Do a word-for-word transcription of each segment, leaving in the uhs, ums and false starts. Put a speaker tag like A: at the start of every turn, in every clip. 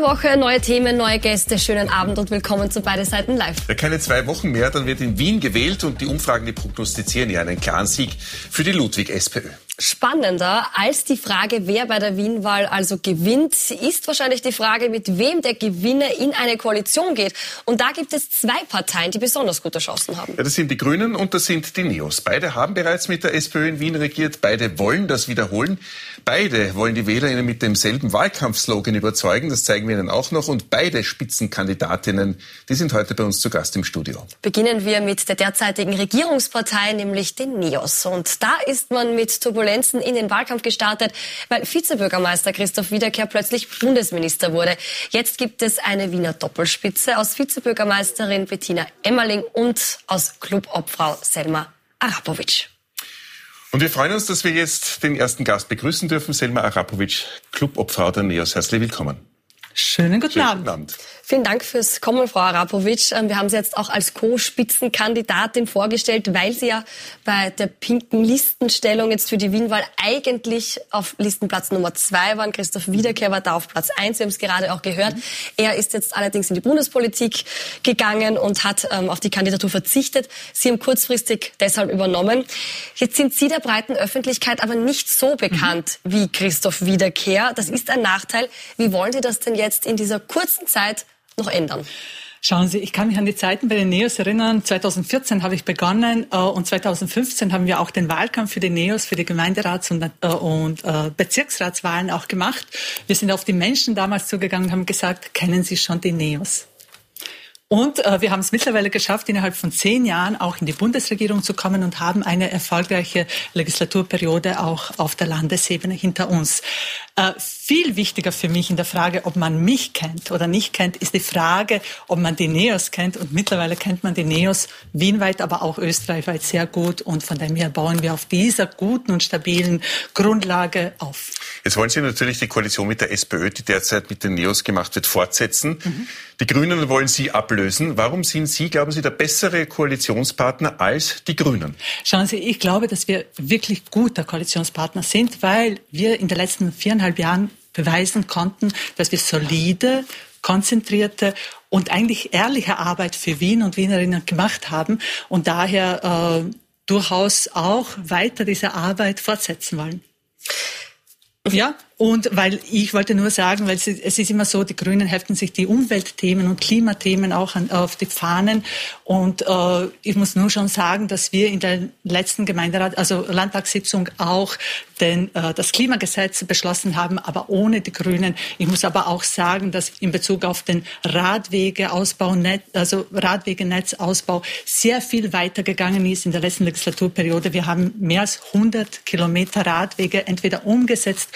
A: Woche, neue Themen, neue Gäste. Schönen Abend und willkommen zu Beide Seiten live.
B: Ja, keine zwei Wochen mehr, dann wird in Wien gewählt und die Umfragen, die prognostizieren ja einen klaren Sieg für die Ludwig-SPÖ.
A: Spannender als die Frage, wer bei der Wien-Wahl also gewinnt, ist wahrscheinlich die Frage, mit wem der Gewinner in eine Koalition geht. Und da gibt es zwei Parteien, die besonders gute Chancen haben.
B: Ja, das sind die Grünen und das sind die Neos. Beide haben bereits mit der SPÖ in Wien regiert. Beide wollen das wiederholen. Beide wollen die WählerInnen mit demselben Wahlkampfslogan überzeugen. Das zeigen wir Ihnen auch noch. Und beide Spitzenkandidatinnen, die sind heute bei uns zu Gast im Studio.
A: Beginnen wir mit der derzeitigen Regierungspartei, nämlich den Neos. Und da ist man mit Turbulenzen in den Wahlkampf gestartet, weil Vizebürgermeister Christoph Wiederkehr plötzlich Bundesminister wurde. Jetzt gibt es eine Wiener Doppelspitze aus Vizebürgermeisterin Bettina Emmerling und aus Clubobfrau Selma Arapovic.
B: Und wir freuen uns, dass wir jetzt den ersten Gast begrüßen dürfen, Selma Arapovic, Clubobfrau der Neos. Herzlich willkommen.
C: Schönen guten
B: Schönen
C: Abend.
B: Guten Abend.
A: Vielen Dank fürs Kommen, Frau Arapovic. Wir haben Sie jetzt auch als Co-Spitzenkandidatin vorgestellt, weil Sie ja bei der pinken Listenstellung jetzt für die Wien-Wahl eigentlich auf Listenplatz Nummer zwei waren. Christoph Wiederkehr war da auf Platz eins. Wir haben es gerade auch gehört. Er ist jetzt allerdings in die Bundespolitik gegangen und hat ähm, auf die Kandidatur verzichtet. Sie haben kurzfristig deshalb übernommen. Jetzt sind Sie der breiten Öffentlichkeit aber nicht so bekannt mhm. wie Christoph Wiederkehr. Das ist ein Nachteil. Wie wollen Sie das denn jetzt in dieser kurzen Zeit noch ändern?
C: Schauen Sie, ich kann mich an die Zeiten bei den Neos erinnern. zweitausendvierzehn habe ich begonnen und zweitausendfünfzehn haben wir auch den Wahlkampf für die Neos, für die Gemeinderats- und, und äh, Bezirksratswahlen auch gemacht. Wir sind auf die Menschen damals zugegangen und haben gesagt, kennen Sie schon die Neos? Und äh, wir haben es mittlerweile geschafft, innerhalb von zehn Jahren auch in die Bundesregierung zu kommen und haben eine erfolgreiche Legislaturperiode auch auf der Landesebene hinter uns. Äh, viel wichtiger für mich in der Frage, ob man mich kennt oder nicht kennt, ist die Frage, ob man die Neos kennt. Und mittlerweile kennt man die Neos wienweit, aber auch österreichweit sehr gut. Und von dem her bauen wir auf dieser guten und stabilen Grundlage auf.
B: Jetzt wollen Sie natürlich die Koalition mit der SPÖ, die derzeit mit den Neos gemacht wird, fortsetzen. Mhm. Die Grünen wollen Sie ablösen. Warum sind Sie, glauben Sie, der bessere Koalitionspartner als die Grünen?
C: Schauen Sie, ich glaube, dass wir wirklich guter Koalitionspartner sind, weil wir in den letzten viereinhalb Jahren beweisen konnten, dass wir solide, konzentrierte und eigentlich ehrliche Arbeit für Wien und Wienerinnen gemacht haben und daher äh, durchaus auch weiter diese Arbeit fortsetzen wollen. Ja, und weil ich wollte nur sagen, weil es ist immer so, die Grünen heften sich die Umweltthemen und Klimathemen auch an, auf die Fahnen. Und äh, ich muss nur schon sagen, dass wir in der letzten Gemeinderat, also Landtagssitzung auch den, äh, das Klimagesetz beschlossen haben, aber ohne die Grünen. Ich muss aber auch sagen, dass in Bezug auf den Radwegeausbau, also Radwegenetzausbau, sehr viel weitergegangen ist in der letzten Legislaturperiode. Wir haben mehr als hundert Kilometer Radwege entweder umgesetzt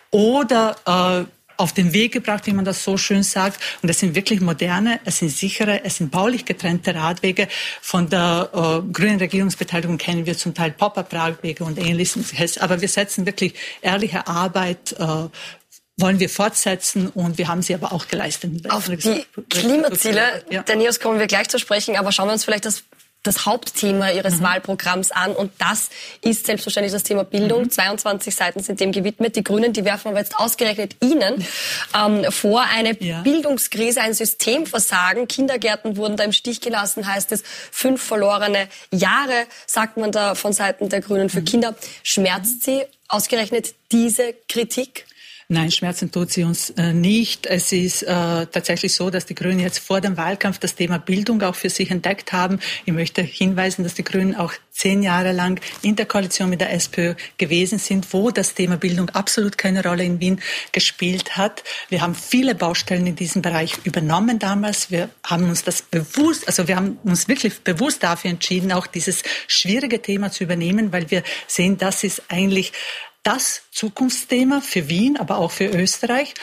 C: oder äh, auf den Weg gebracht, wie man das so schön sagt. Und es sind wirklich moderne, es sind sichere, es sind baulich getrennte Radwege. Von der äh, grünen Regierungsbeteiligung kennen wir zum Teil Pop-up-Radwege und Ähnliches. Aber wir setzen wirklich ehrliche Arbeit, äh, wollen wir fortsetzen und wir haben sie aber auch geleistet.
A: Auf die Klimaziele ja. der Neos kommen wir gleich zu sprechen, aber schauen wir uns vielleicht das das Hauptthema Ihres mhm. Wahlprogramms an. Und das ist selbstverständlich das Thema Bildung. Mhm. zweiundzwanzig Seiten sind dem gewidmet. Die Grünen, die werfen aber jetzt ausgerechnet Ihnen ähm, vor, eine ja. Bildungskrise, ein Systemversagen. Kindergärten wurden da im Stich gelassen, heißt es. Fünf verlorene Jahre, sagt man da von Seiten der Grünen für mhm. Kinder. Schmerzt Sie ausgerechnet diese Kritik?
C: Nein, schmerzen tut sie uns äh, nicht. Es ist äh, tatsächlich so, dass die Grünen jetzt vor dem Wahlkampf das Thema Bildung auch für sich entdeckt haben. Ich möchte hinweisen, dass die Grünen auch zehn Jahre lang in der Koalition mit der SPÖ gewesen sind, wo das Thema Bildung absolut keine Rolle in Wien gespielt hat. Wir haben viele Baustellen in diesem Bereich übernommen damals. Wir haben uns das bewusst, also wir haben uns wirklich bewusst dafür entschieden, auch dieses schwierige Thema zu übernehmen, weil wir sehen, das ist eigentlich das Zukunftsthema für Wien, aber auch für Österreich.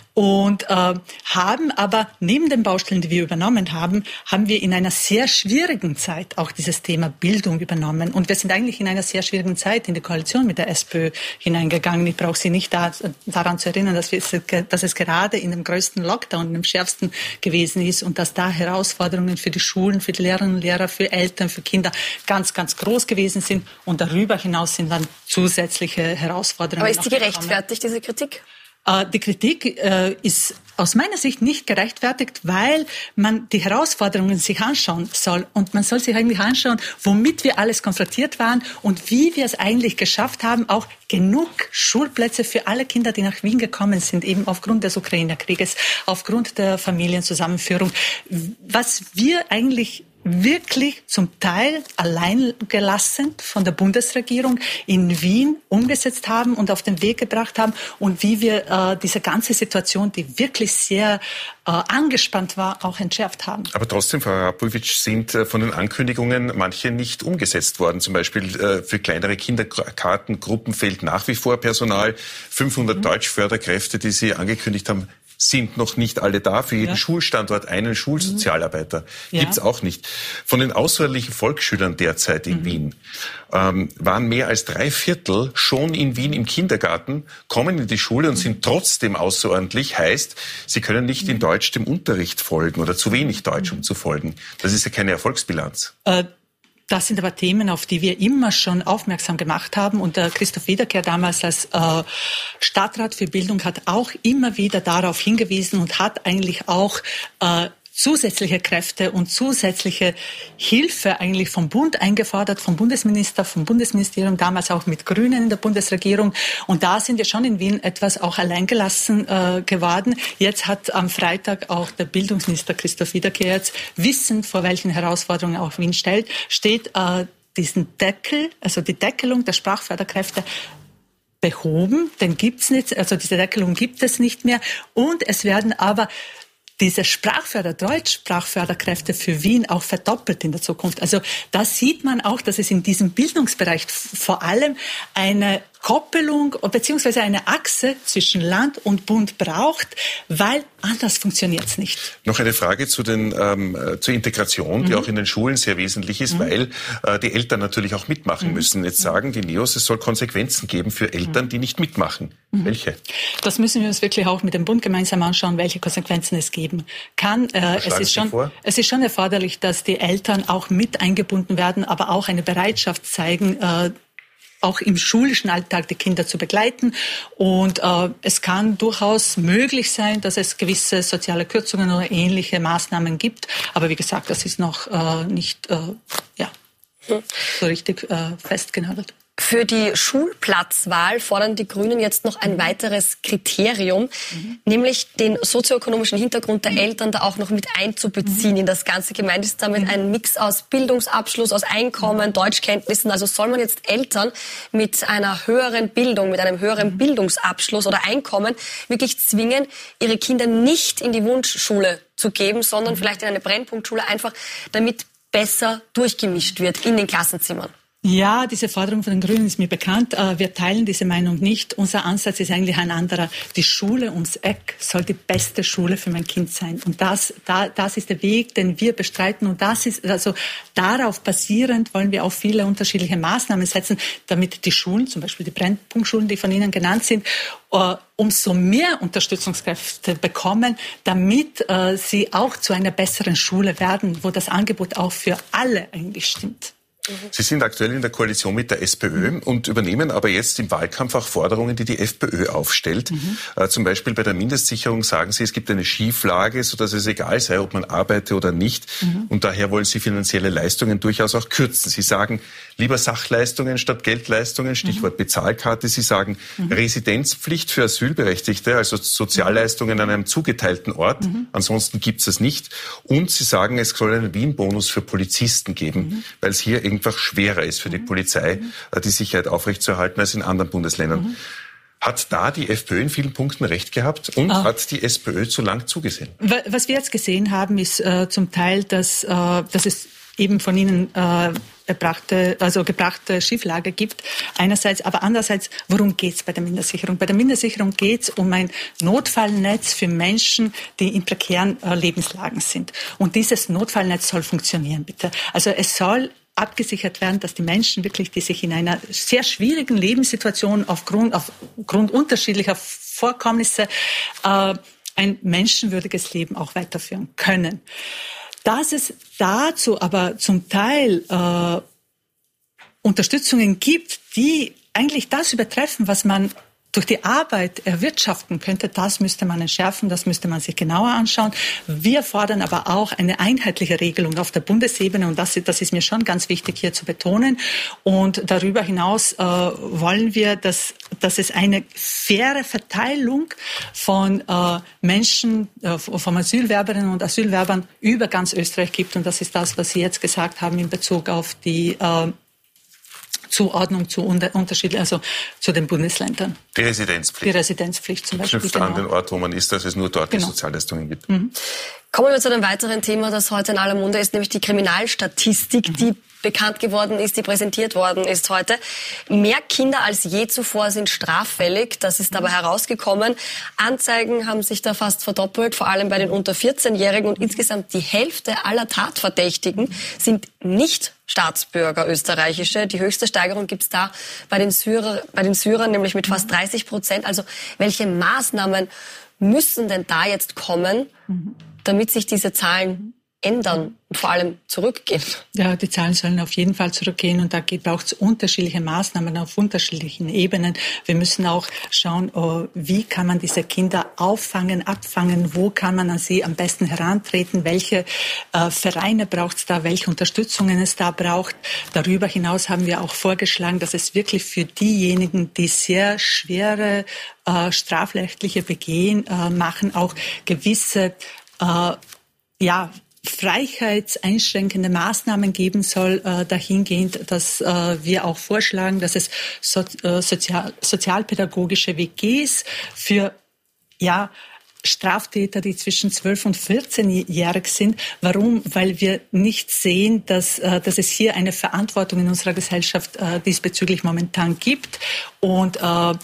C: Und äh, haben aber neben den Baustellen, die wir übernommen haben, haben wir in einer sehr schwierigen Zeit auch dieses Thema Bildung übernommen. Und wir sind eigentlich in einer sehr schwierigen Zeit in die Koalition mit der SPÖ hineingegangen. Ich brauche Sie nicht da, daran zu erinnern, dass, wir, dass es gerade in dem größten Lockdown, in dem schärfsten gewesen ist und dass da Herausforderungen für die Schulen, für die Lehrerinnen und Lehrer, für Eltern, für Kinder ganz, ganz groß gewesen sind. Und darüber hinaus sind dann zusätzliche Herausforderungen.
A: Aber ist die gerechtfertigt, diese Kritik?
C: Äh, die Kritik äh, ist aus meiner Sicht nicht gerechtfertigt, weil man die Herausforderungen sich anschauen soll. Und man soll sich eigentlich anschauen, womit wir alles konfrontiert waren und wie wir es eigentlich geschafft haben, auch genug Schulplätze für alle Kinder, die nach Wien gekommen sind, eben aufgrund des Ukraine-Krieges, aufgrund der Familienzusammenführung. Was wir eigentlich wirklich zum Teil allein gelassen von der Bundesregierung in Wien umgesetzt haben und auf den Weg gebracht haben und wie wir äh, diese ganze Situation, die wirklich sehr äh, angespannt war, auch entschärft haben.
B: Aber trotzdem, Frau Arapulvić, sind äh, von den Ankündigungen manche nicht umgesetzt worden. Zum Beispiel äh, für kleinere Kindergartengruppen fehlt nach wie vor Personal. fünfhundert mhm. Deutschförderkräfte, die Sie angekündigt haben, sind noch nicht alle da. Für jeden ja. Schulstandort einen Schulsozialarbeiter. Ja. Gibt's auch nicht. Von den außerordentlichen Volksschülern derzeit in mhm. Wien ähm, waren mehr als drei Viertel schon in Wien im Kindergarten, kommen in die Schule und sind trotzdem außerordentlich. Heißt, sie können nicht in Deutsch dem Unterricht folgen oder zu wenig Deutsch, um zu folgen. Das ist ja keine Erfolgsbilanz.
C: Äh Das sind aber Themen, auf die wir immer schon aufmerksam gemacht haben. Und der Christoph Wiederkehr damals als äh, Stadtrat für Bildung hat auch immer wieder darauf hingewiesen und hat eigentlich auch äh, zusätzliche Kräfte und zusätzliche Hilfe eigentlich vom Bund eingefordert, vom Bundesminister, vom Bundesministerium, damals auch mit Grünen in der Bundesregierung. Und da sind wir schon in Wien etwas auch alleingelassen äh, geworden. Jetzt hat am Freitag auch der Bildungsminister Christoph Wiederkehr jetzt wissend, vor welchen Herausforderungen auch Wien stellt, steht äh, diesen Deckel, also die Deckelung der Sprachförderkräfte behoben. Den gibt's nicht, also diese Deckelung gibt es nicht mehr. Und es werden aber diese Sprachförder, Deutschsprachförderkräfte für Wien auch verdoppelt in der Zukunft. Also da sieht man auch, dass es in diesem Bildungsbereich vor allem eine Koppelung bzw. eine Achse zwischen Land und Bund braucht, weil anders funktioniert es nicht.
B: Noch eine Frage zu den, ähm, zur Integration, die mhm. auch in den Schulen sehr wesentlich ist, mhm. weil äh, die Eltern natürlich auch mitmachen mhm. müssen. Jetzt sagen die Neos, es soll Konsequenzen geben für Eltern, die nicht mitmachen. Mhm. Welche?
C: Das müssen wir uns wirklich auch mit dem Bund gemeinsam anschauen, welche Konsequenzen es geben kann. Äh, es ist schon, vor? es ist schon erforderlich, dass die Eltern auch mit eingebunden werden, aber auch eine Bereitschaft zeigen, äh, auch im schulischen Alltag die Kinder zu begleiten. Und äh, es kann durchaus möglich sein, dass es gewisse soziale Kürzungen oder ähnliche Maßnahmen gibt. Aber wie gesagt, das ist noch äh, nicht äh, ja, so richtig äh, festgenagelt.
A: Für die Schulplatzwahl fordern die Grünen jetzt noch ein weiteres Kriterium, mhm. nämlich den sozioökonomischen Hintergrund der Eltern da auch noch mit einzubeziehen mhm. in das Ganze. Gemeint ist damit mhm. ein Mix aus Bildungsabschluss, aus Einkommen, mhm. Deutschkenntnissen. Also soll man jetzt Eltern mit einer höheren Bildung, mit einem höheren mhm. Bildungsabschluss oder Einkommen wirklich zwingen, ihre Kinder nicht in die Wunschschule zu geben, sondern mhm. vielleicht in eine Brennpunktschule, einfach damit besser durchgemischt wird in den Klassenzimmern.
C: Ja, diese Forderung von den Grünen ist mir bekannt. Wir teilen diese Meinung nicht. Unser Ansatz ist eigentlich ein anderer. Die Schule ums Eck soll die beste Schule für mein Kind sein. Und das, da, das ist der Weg, den wir bestreiten. Und das ist, also darauf basierend wollen wir auch viele unterschiedliche Maßnahmen setzen, damit die Schulen, zum Beispiel die Brennpunktschulen, die von Ihnen genannt sind, uh, umso mehr Unterstützungskräfte bekommen, damit uh, sie auch zu einer besseren Schule werden, wo das Angebot auch für alle eigentlich stimmt.
B: Sie sind aktuell in der Koalition mit der SPÖ und übernehmen aber jetzt im Wahlkampf auch Forderungen, die die FPÖ aufstellt. Mhm. Äh, zum Beispiel bei der Mindestsicherung sagen Sie, es gibt eine Schieflage, sodass es egal sei, ob man arbeite oder nicht. Mhm. Und daher wollen Sie finanzielle Leistungen durchaus auch kürzen. Sie sagen lieber Sachleistungen statt Geldleistungen, Stichwort mhm. Bezahlkarte. Sie sagen mhm. Residenzpflicht für Asylberechtigte, also Sozialleistungen an einem zugeteilten Ort. Mhm. Ansonsten gibt es das nicht. Und Sie sagen, es soll einen Wien-Bonus für Polizisten geben, mhm. weil es hier einfach schwerer ist für die Polizei, die Sicherheit aufrechtzuerhalten als in anderen Bundesländern. Mhm. Hat da die FPÖ in vielen Punkten recht gehabt und ah. hat die SPÖ zu lang zugesehen?
C: Was wir jetzt gesehen haben, ist äh, zum Teil, dass, äh, dass es eben von Ihnen äh, erbrachte, also gebrachte Schieflage gibt. Einerseits, aber andererseits, worum geht's bei der Mindestsicherung? Bei der Mindestsicherung geht's um ein Notfallnetz für Menschen, die in prekären äh, Lebenslagen sind. Und dieses Notfallnetz soll funktionieren, bitte. Also es soll abgesichert werden, dass die Menschen wirklich, die sich in einer sehr schwierigen Lebenssituation aufgrund, aufgrund unterschiedlicher Vorkommnisse äh, ein menschenwürdiges Leben auch weiterführen können. Dass es dazu aber zum Teil äh, Unterstützungen gibt, die eigentlich das übertreffen, was man durch die Arbeit erwirtschaften könnte, das müsste man entschärfen, das müsste man sich genauer anschauen. Wir fordern aber auch eine einheitliche Regelung auf der Bundesebene und das, das ist mir schon ganz wichtig hier zu betonen. Und darüber hinaus äh, wollen wir, dass, dass es eine faire Verteilung von äh, Menschen, äh, von Asylwerberinnen und Asylwerbern über ganz Österreich gibt. Und das ist das, was Sie jetzt gesagt haben in Bezug auf die äh, Zuordnung zu Unterschieden, also zu den Bundesländern.
B: Die Residenzpflicht.
C: Die Residenzpflicht zum Beispiel.
B: Knüpft
C: genau.
B: an den Ort, wo man ist, dass es nur dort genau. die Sozialleistungen gibt.
C: Mhm.
A: Kommen wir zu einem weiteren Thema, das heute in aller Munde ist, nämlich die Kriminalstatistik, mhm. die bekannt geworden ist, die präsentiert worden ist heute. Mehr Kinder als je zuvor sind straffällig. Das ist dabei herausgekommen. Anzeigen haben sich da fast verdoppelt, vor allem bei den unter vierzehn-Jährigen. Und insgesamt die Hälfte aller Tatverdächtigen sind nicht Staatsbürger österreichische. Die höchste Steigerung gibt's da bei den Syrer, bei den Syrern, nämlich mit fast dreißig Prozent. Also welche Maßnahmen müssen denn da jetzt kommen, damit sich diese Zahlen ändern und vor allem zurückgehen?
C: Ja, die Zahlen sollen auf jeden Fall zurückgehen und da braucht es unterschiedliche Maßnahmen auf unterschiedlichen Ebenen. Wir müssen auch schauen, wie kann man diese Kinder auffangen, abfangen, wo kann man an sie am besten herantreten, welche äh, Vereine braucht es da, welche Unterstützungen es da braucht. Darüber hinaus haben wir auch vorgeschlagen, dass es wirklich für diejenigen, die sehr schwere äh, strafrechtliche Begehen äh, machen, auch gewisse äh, ja, freiheitseinschränkende Maßnahmen geben soll, äh, dahingehend, dass äh, wir auch vorschlagen, dass es so, äh, sozial, sozialpädagogische W Gs für ja Straftäter, die zwischen zwölf und vierzehnjährig sind. Warum? Weil wir nicht sehen, dass, äh, dass es hier eine Verantwortung in unserer Gesellschaft äh, diesbezüglich momentan gibt. Und äh,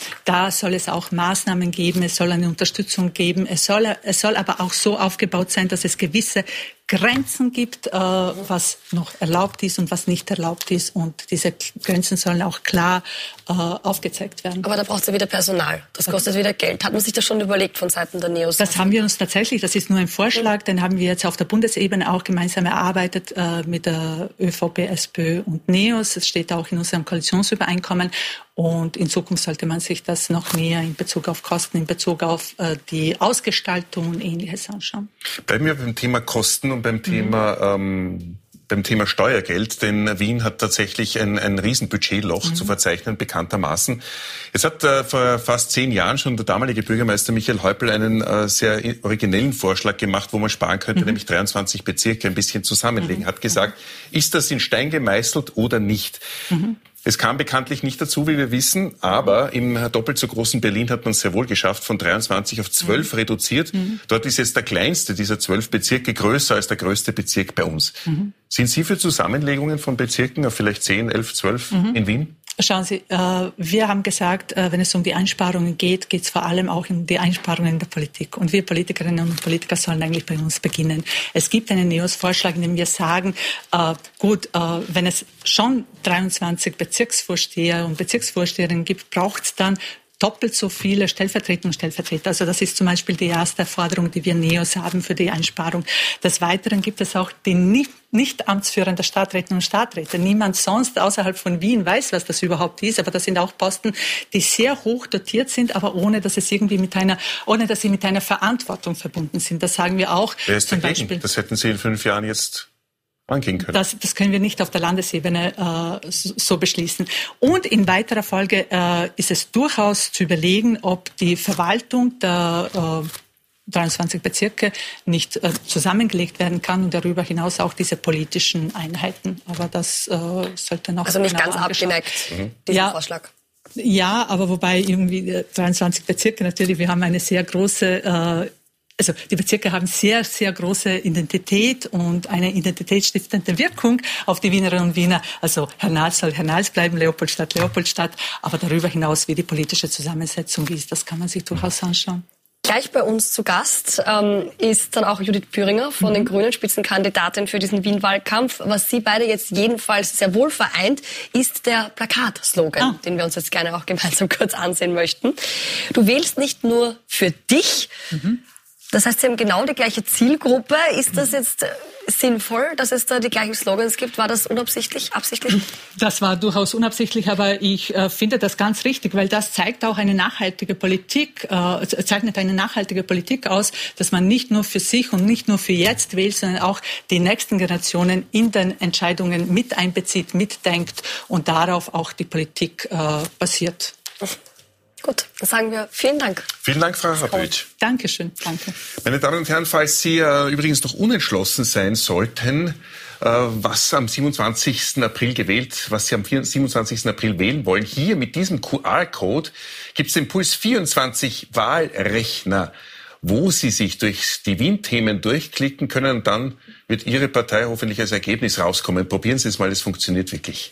C: da soll es auch Maßnahmen geben, es soll eine Unterstützung geben. Es soll, es soll aber auch so aufgebaut sein, dass es gewisse Grenzen gibt, äh, was noch erlaubt ist und was nicht erlaubt ist. Und diese Grenzen sollen auch klar äh, aufgezeigt werden.
A: Aber da braucht es ja wieder Personal. Das kostet wieder Geld. Hat man sich das schon überlegt von Seiten der Neos?
C: Das haben wir uns tatsächlich, das ist nur ein Vorschlag, den haben wir jetzt auf der Bundesebene auch gemeinsam erarbeitet äh, mit der ÖVP, SPÖ und Neos. Es steht auch in unserem Koalitionsübereinkommen. Und in Zukunft sollte man sich das noch näher in Bezug auf Kosten, in Bezug auf äh, die Ausgestaltung und Ähnliches anschauen.
B: Bleiben wir beim Thema Kosten und beim Thema ähm, beim Thema Steuergeld, denn Wien hat tatsächlich ein, ein Riesenbudgetloch mhm. zu verzeichnen, bekanntermaßen. Es hat äh, vor fast zehn Jahren schon der damalige Bürgermeister Michael Häupl einen äh, sehr originellen Vorschlag gemacht, wo man sparen könnte, mhm. nämlich dreiundzwanzig Bezirke ein bisschen zusammenlegen. Mhm. Hat gesagt, ist das in Stein gemeißelt oder nicht? Mhm. Es kam bekanntlich nicht dazu, wie wir wissen, aber im doppelt so großen Berlin hat man es sehr wohl geschafft, von dreiundzwanzig auf zwölf mhm. reduziert. Mhm. Dort ist jetzt der kleinste dieser zwölf Bezirke größer als der größte Bezirk bei uns. Mhm. Sind Sie für Zusammenlegungen von Bezirken auf vielleicht zehn, elf, zwölf mhm. in Wien?
C: Schauen Sie, äh, wir haben gesagt, äh, wenn es um die Einsparungen geht, geht es vor allem auch um die Einsparungen in der Politik. Und wir Politikerinnen und Politiker sollen eigentlich bei uns beginnen. Es gibt einen Neos-Vorschlag, in dem wir sagen, äh, gut, äh, wenn es schon dreiundzwanzig Bezirksvorsteher und Bezirksvorsteherinnen gibt, braucht es dann doppelt so viele Stellvertreter und Stellvertreter. Also das ist zum Beispiel die erste Forderung, die wir Neos haben für die Einsparung. Des Weiteren gibt es auch die nicht, nicht amtsführende Stadträte und Stadträte. Niemand sonst außerhalb von Wien weiß, was das überhaupt ist. Aber das sind auch Posten, die sehr hoch dotiert sind, aber ohne, dass es irgendwie mit einer, ohne, dass sie mit einer Verantwortung verbunden sind. Das sagen wir auch.
B: Wer ist dagegen? Beispiel, das hätten Sie in fünf Jahren jetzt angehen können.
C: Das, das können wir nicht auf der Landesebene äh, so beschließen. Und in weiterer Folge äh, ist es durchaus zu überlegen, ob die Verwaltung der äh, dreiundzwanzig Bezirke nicht äh, zusammengelegt werden kann und darüber hinaus auch diese politischen Einheiten. Aber das äh, sollte noch
A: also nicht ganz abgeneigt, mhm. diesen
C: ja,
A: Vorschlag.
C: Ja, aber wobei irgendwie dreiundzwanzig Bezirke natürlich, wir haben eine sehr große äh, Also die Bezirke haben sehr, sehr große Identität und eine identitätsstiftende Wirkung auf die Wienerinnen und Wiener. Also Hernals soll Hernals bleiben, Leopoldstadt, Leopoldstadt. Aber darüber hinaus, wie die politische Zusammensetzung ist, das kann man sich durchaus anschauen.
A: Gleich bei uns zu Gast ähm, ist dann auch Judith Püringer von mhm. den Grünen, Spitzenkandidatin für diesen Wien-Wahlkampf. Was Sie beide jetzt jedenfalls sehr wohl vereint, ist der Plakat-Slogan, ah. den wir uns jetzt gerne auch gemeinsam kurz ansehen möchten. Du wählst nicht nur für dich, mhm. Das heißt, Sie haben genau die gleiche Zielgruppe. Ist das jetzt sinnvoll, dass es da die gleichen Slogans gibt? War das unabsichtlich, absichtlich?
C: Das war durchaus unabsichtlich, aber ich äh, finde das ganz richtig, weil das zeigt auch eine nachhaltige Politik, äh, zeichnet eine nachhaltige Politik aus, dass man nicht nur für sich und nicht nur für jetzt wählt, sondern auch die nächsten Generationen in den Entscheidungen mit einbezieht, mitdenkt und darauf auch die Politik äh, basiert.
A: Gut, dann sagen wir vielen Dank.
B: Vielen Dank, Frau Rapötsch.
C: Dankeschön, danke.
B: Meine Damen und Herren, falls Sie äh, übrigens noch unentschlossen sein sollten, äh, was am siebenundzwanzigsten April gewählt, was Sie am siebenundzwanzigsten April wählen wollen, hier mit diesem Q R-Code gibt es den Puls vierundzwanzig Wahlrechner, wo Sie sich durch die Wien-Themen durchklicken können und dann wird Ihre Partei hoffentlich als Ergebnis rauskommen. Probieren Sie es mal, es funktioniert wirklich.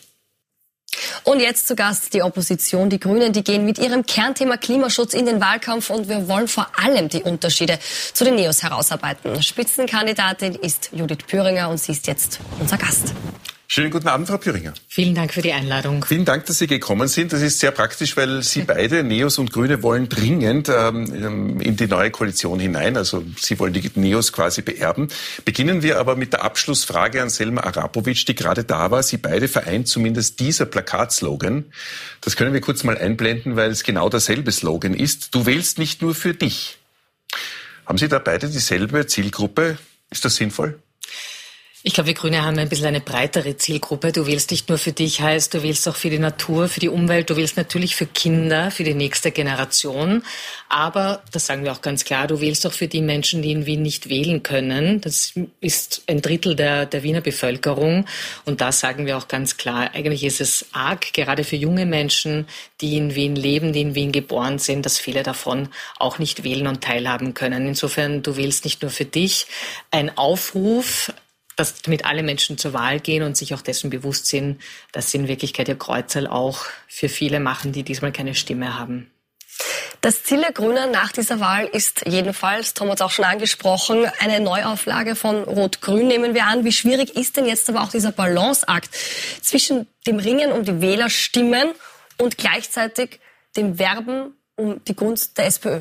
A: Und jetzt zu Gast die Opposition, die Grünen, die gehen mit ihrem Kernthema Klimaschutz in den Wahlkampf und wir wollen vor allem die Unterschiede zu den Neos herausarbeiten. Spitzenkandidatin ist Judith Püringer und sie ist jetzt unser Gast.
B: Schönen guten Abend, Frau Püringer.
D: Vielen Dank für die Einladung.
B: Vielen Dank, dass Sie gekommen sind. Das ist sehr praktisch, weil Sie beide, Neos und Grüne, wollen dringend ähm, in die neue Koalition hinein. Also Sie wollen die Neos quasi beerben. Beginnen wir aber mit der Abschlussfrage an Selma Arapovic, die gerade da war. Sie beide vereint zumindest dieser Plakatslogan. Das können wir kurz mal einblenden, weil es genau derselbe Slogan ist. Du wählst nicht nur für dich. Haben Sie da beide dieselbe Zielgruppe? Ist das sinnvoll?
D: Ich glaube, wir Grüne haben ein bisschen eine breitere Zielgruppe. Du wählst nicht nur für dich, heißt, du wählst auch für die Natur, für die Umwelt, du wählst natürlich für Kinder, für die nächste Generation. Aber, das sagen wir auch ganz klar, du wählst auch für die Menschen, die in Wien nicht wählen können. Das ist ein Drittel der, der Wiener Bevölkerung. Und da sagen wir auch ganz klar, eigentlich ist es arg, gerade für junge Menschen, die in Wien leben, die in Wien geboren sind, dass viele davon auch nicht wählen und teilhaben können. Insofern, du wählst nicht nur für dich. Ein Aufruf, dass damit alle Menschen zur Wahl gehen und sich auch dessen bewusst sind, dass sie in Wirklichkeit ihr Kreuzerl auch für viele machen, die diesmal keine Stimme haben.
A: Das Ziel der Grünen nach dieser Wahl ist jedenfalls, Tom hat es auch schon angesprochen, eine Neuauflage von Rot-Grün, nehmen wir an. Wie schwierig ist denn jetzt aber auch dieser Balanceakt zwischen dem Ringen um die Wählerstimmen und gleichzeitig dem Werben um die Gunst der SPÖ?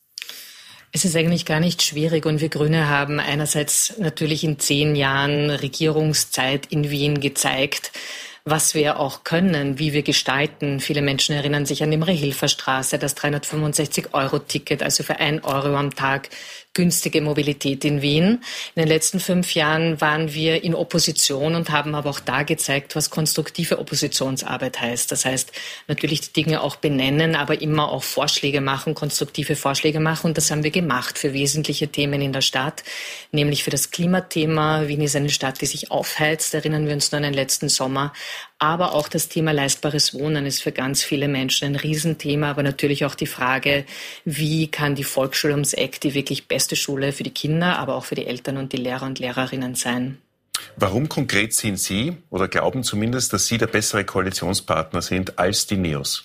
D: Es ist eigentlich gar nicht schwierig und wir Grüne haben einerseits natürlich in zehn Jahren Regierungszeit in Wien gezeigt, was wir auch können, wie wir gestalten. Viele Menschen erinnern sich an die Marie-Hilfer-Straße, das dreihundertfünfundsechzig Euro Ticket, also für ein Euro am Tag günstige Mobilität in Wien. In den letzten fünf Jahren waren wir in Opposition und haben aber auch da gezeigt, was konstruktive Oppositionsarbeit heißt. Das heißt, natürlich die Dinge auch benennen, aber immer auch Vorschläge machen, konstruktive Vorschläge machen. Und das haben wir gemacht für wesentliche Themen in der Stadt, nämlich für das Klimathema. Wien ist eine Stadt, die sich aufheizt, erinnern wir uns nur an den letzten Sommer. Aber auch das Thema leistbares Wohnen ist für ganz viele Menschen ein Riesenthema. Aber natürlich auch die Frage, wie kann die Volksschule ums Eck die wirklich beste Schule für die Kinder, aber auch für die Eltern und die Lehrer und Lehrerinnen sein.
B: Warum konkret sind Sie oder glauben zumindest, dass Sie der bessere Koalitionspartner sind als die Neos?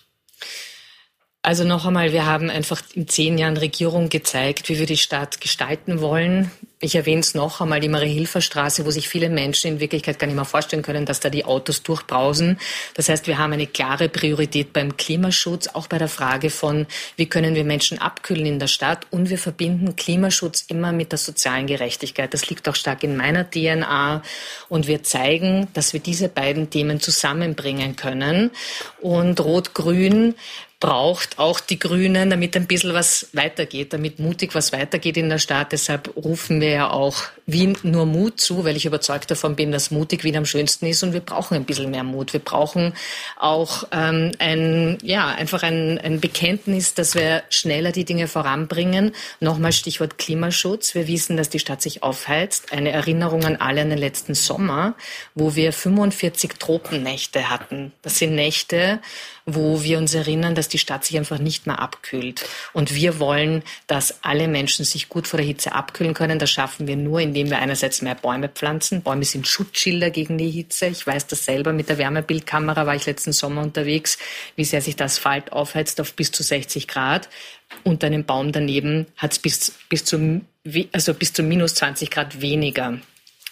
D: Also noch einmal, wir haben einfach in zehn Jahren Regierung gezeigt, wie wir die Stadt gestalten wollen. Ich erwähne es noch einmal, die Marie-Hilfer-Straße, wo sich viele Menschen in Wirklichkeit gar nicht mehr vorstellen können, dass da die Autos durchbrausen. Das heißt, wir haben eine klare Priorität beim Klimaschutz, auch bei der Frage von, wie können wir Menschen abkühlen in der Stadt. Und wir verbinden Klimaschutz immer mit der sozialen Gerechtigkeit. Das liegt auch stark in meiner D N A. Und wir zeigen, dass wir diese beiden Themen zusammenbringen können. Und Rot-Grün braucht auch die Grünen, damit ein bisschen was weitergeht, damit mutig was weitergeht in der Stadt. Deshalb rufen wir ja auch Wien nur Mut zu, weil ich überzeugt davon bin, dass mutig Wien am schönsten ist und wir brauchen ein bisschen mehr Mut. Wir brauchen auch ähm, ein, ja, einfach ein, ein Bekenntnis, dass wir schneller die Dinge voranbringen. Nochmal Stichwort Klimaschutz. Wir wissen, dass die Stadt sich aufheizt. Eine Erinnerung an alle an den letzten Sommer, wo wir fünfundvierzig Tropennächte hatten. Das sind Nächte, wo wir uns erinnern, dass die Stadt sich einfach nicht mehr abkühlt. Und wir wollen, dass alle Menschen sich gut vor der Hitze abkühlen können. Das schaffen wir nur, indem wir einerseits mehr Bäume pflanzen. Bäume sind Schutzschilder gegen die Hitze. Ich weiß das selber, mit der Wärmebildkamera war ich letzten Sommer unterwegs, wie sehr sich der Asphalt aufheizt auf bis zu sechzig Grad. Unter einem Baum daneben hat es bis, bis zu, also bis zu minus zwanzig Grad weniger.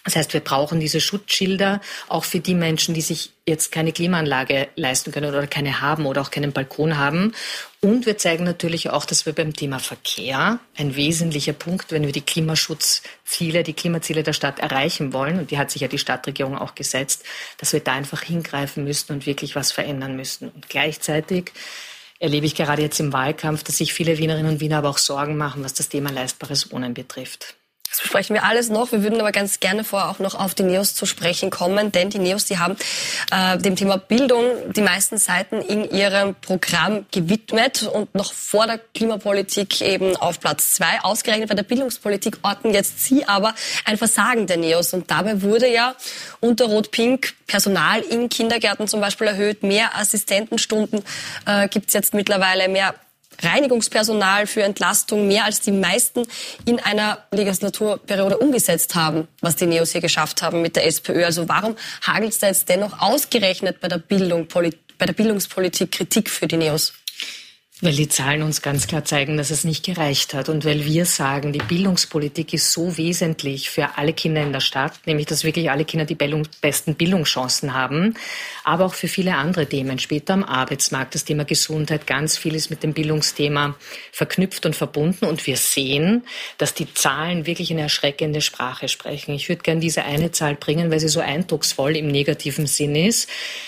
D: Das heißt, wir brauchen diese Schutzschilder auch für die Menschen, die sich jetzt keine Klimaanlage leisten können oder keine haben oder auch keinen Balkon haben. Und wir zeigen natürlich auch, dass wir beim Thema Verkehr, ein wesentlicher Punkt, wenn wir die Klimaschutzziele, die Klimaziele der Stadt erreichen wollen, und die hat sich ja die Stadtregierung auch gesetzt, dass wir da einfach hingreifen müssen und wirklich was verändern müssen. Und gleichzeitig erlebe ich gerade jetzt im Wahlkampf, dass sich viele Wienerinnen und Wiener aber auch Sorgen machen, was das Thema leistbares Wohnen betrifft.
A: Das besprechen wir alles noch. Wir würden aber ganz gerne vorher auch noch auf die NEOS zu sprechen kommen, denn die NEOS, die haben äh, dem Thema Bildung die meisten Seiten in ihrem Programm gewidmet und noch vor der Klimapolitik eben auf Platz zwei. Ausgerechnet bei der Bildungspolitik orten jetzt sie aber ein Versagen der NEOS. Und dabei wurde ja unter Rot-Pink Personal in Kindergärten zum Beispiel erhöht, mehr Assistentenstunden äh, gibt's jetzt mittlerweile, mehr Reinigungspersonal für Entlastung, mehr als die meisten in einer Legislaturperiode umgesetzt haben, was die NEOS hier geschafft haben mit der SPÖ. Also warum hagelt es da jetzt dennoch ausgerechnet bei der Bildung, bei der Bildungspolitik Kritik für die NEOS?
D: Weil die Zahlen uns ganz klar zeigen, dass es nicht gereicht hat. Und weil wir sagen, die Bildungspolitik ist so wesentlich für alle Kinder in der Stadt, nämlich dass wirklich alle Kinder die besten Bildungschancen haben, aber auch für viele andere Themen. Später am Arbeitsmarkt, das Thema Gesundheit, ganz viel ist mit dem Bildungsthema verknüpft und verbunden. Und wir sehen, dass die Zahlen wirklich eine erschreckende Sprache sprechen. Ich würde gerne diese eine Zahl bringen, weil sie so eindrucksvoll im negativen Sinn ist.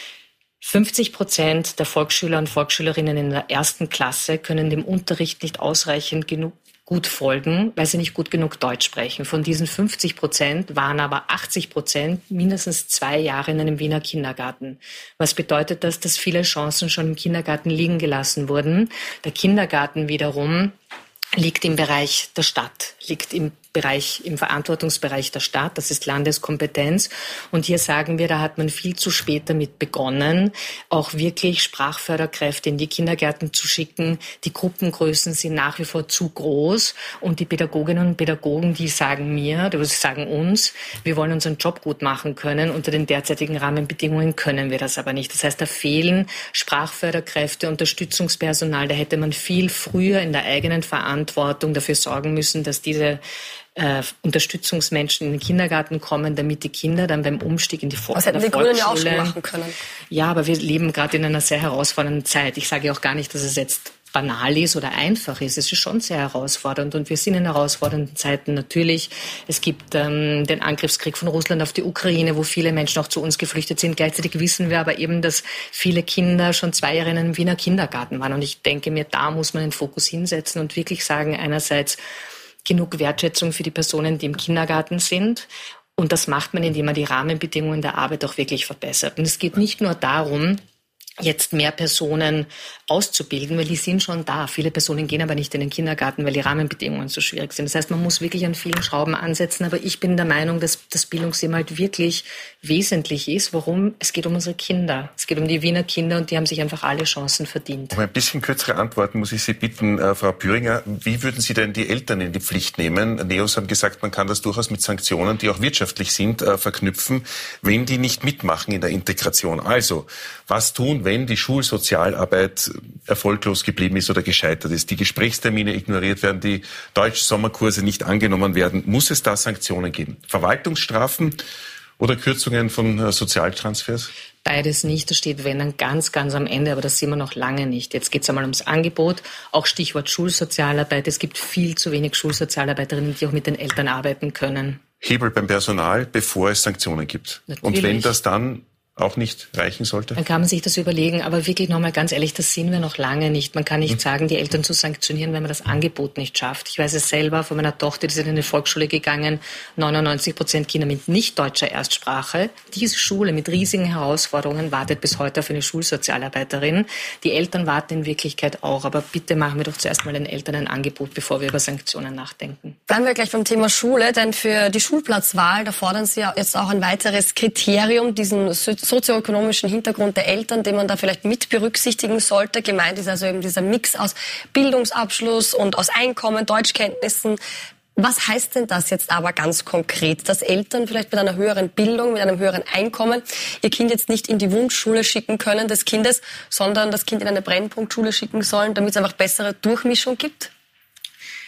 D: fünfzig Prozent der Volksschüler und Volksschülerinnen in der ersten Klasse können dem Unterricht nicht ausreichend genug gut folgen, weil sie nicht gut genug Deutsch sprechen. Von diesen fünfzig Prozent waren aber achtzig Prozent mindestens zwei Jahre in einem Wiener Kindergarten. Was bedeutet das, dass viele Chancen schon im Kindergarten liegen gelassen wurden? Der Kindergarten wiederum liegt im Bereich der Stadt, liegt im Bereich, im Verantwortungsbereich der Stadt, das ist Landeskompetenz. Und hier sagen wir, da hat man viel zu spät damit begonnen, auch wirklich Sprachförderkräfte in die Kindergärten zu schicken. Die Gruppengrößen sind nach wie vor zu groß und die Pädagoginnen und Pädagogen, die sagen mir, die sagen uns, wir wollen unseren Job gut machen können. Unter den derzeitigen Rahmenbedingungen können wir das aber nicht. Das heißt, da fehlen Sprachförderkräfte, Unterstützungspersonal. Da hätte man viel früher in der eigenen Verantwortung dafür sorgen müssen, dass diese Äh, Unterstützungsmenschen in den Kindergarten kommen, damit die Kinder dann beim Umstieg in die Vor-
A: Das hätten die Grünen ja auch schon machen können.
D: Ja, aber wir leben gerade in einer sehr herausfordernden Zeit. Ich sage auch gar nicht, dass es jetzt banal ist oder einfach ist. Es ist schon sehr herausfordernd und wir sind in herausfordernden Zeiten natürlich. Es gibt ähm, den Angriffskrieg von Russland auf die Ukraine, wo viele Menschen auch zu uns geflüchtet sind. Gleichzeitig wissen wir aber eben, dass viele Kinder schon zwei Jahre in einem Wiener Kindergarten waren. Und ich denke mir, da muss man den Fokus hinsetzen und wirklich sagen, einerseits genug Wertschätzung für die Personen, die im Kindergarten sind. Und das macht man, indem man die Rahmenbedingungen der Arbeit auch wirklich verbessert. Und es geht nicht nur darum, jetzt mehr Personen auszubilden, weil die sind schon da. Viele Personen gehen aber nicht in den Kindergarten, weil die Rahmenbedingungen so schwierig sind. Das heißt, man muss wirklich an vielen Schrauben ansetzen. Aber ich bin der Meinung, dass das Bildungssystem halt wirklich wesentlich ist. Warum? Es geht um unsere Kinder. Es geht um die Wiener Kinder und die haben sich einfach alle Chancen verdient.
B: Um ein bisschen kürzere Antworten muss ich Sie bitten, äh, Frau Püringer. Wie würden Sie denn die Eltern in die Pflicht nehmen? NEOS haben gesagt, man kann das durchaus mit Sanktionen, die auch wirtschaftlich sind, äh, verknüpfen, wenn die nicht mitmachen in der Integration. Also, was tun, wenn die Schulsozialarbeit erfolglos geblieben ist oder gescheitert ist, die Gesprächstermine ignoriert werden, die Deutsch-Sommerkurse nicht angenommen werden? Muss es da Sanktionen geben? Verwaltungsstrafen oder Kürzungen von Sozialtransfers?
D: Beides nicht. Das steht, wenn, dann ganz, ganz am Ende. Aber das sehen wir noch lange nicht. Jetzt geht es einmal ums Angebot. Auch Stichwort Schulsozialarbeit. Es gibt viel zu wenig Schulsozialarbeiterinnen, die auch mit den Eltern arbeiten können.
B: Hebel beim Personal, bevor es Sanktionen gibt. Natürlich. Und wenn das dann auch nicht reichen sollte?
D: Dann kann man sich das überlegen, aber wirklich nochmal ganz ehrlich, das sehen wir noch lange nicht. Man kann nicht sagen, die Eltern zu sanktionieren, wenn man das Angebot nicht schafft. Ich weiß es selber von meiner Tochter, die ist in eine Volksschule gegangen, neunundneunzig Prozent Kinder mit nicht deutscher Erstsprache. Diese Schule mit riesigen Herausforderungen wartet bis heute auf eine Schulsozialarbeiterin. Die Eltern warten in Wirklichkeit auch, aber bitte machen wir doch zuerst mal den Eltern ein Angebot, bevor wir über Sanktionen nachdenken.
A: Bleiben wir gleich beim Thema Schule, denn für die Schulplatzwahl, da fordern Sie ja jetzt auch ein weiteres Kriterium, diesen sozioökonomischen Hintergrund der Eltern, den man da vielleicht mit berücksichtigen sollte. Gemeint ist also eben dieser Mix aus Bildungsabschluss und aus Einkommen, Deutschkenntnissen. Was heißt denn das jetzt aber ganz konkret, dass Eltern vielleicht mit einer höheren Bildung, mit einem höheren Einkommen ihr Kind jetzt nicht in die Wunschschule schicken können des Kindes, sondern das Kind in eine Brennpunktschule schicken sollen, damit es einfach bessere Durchmischung gibt?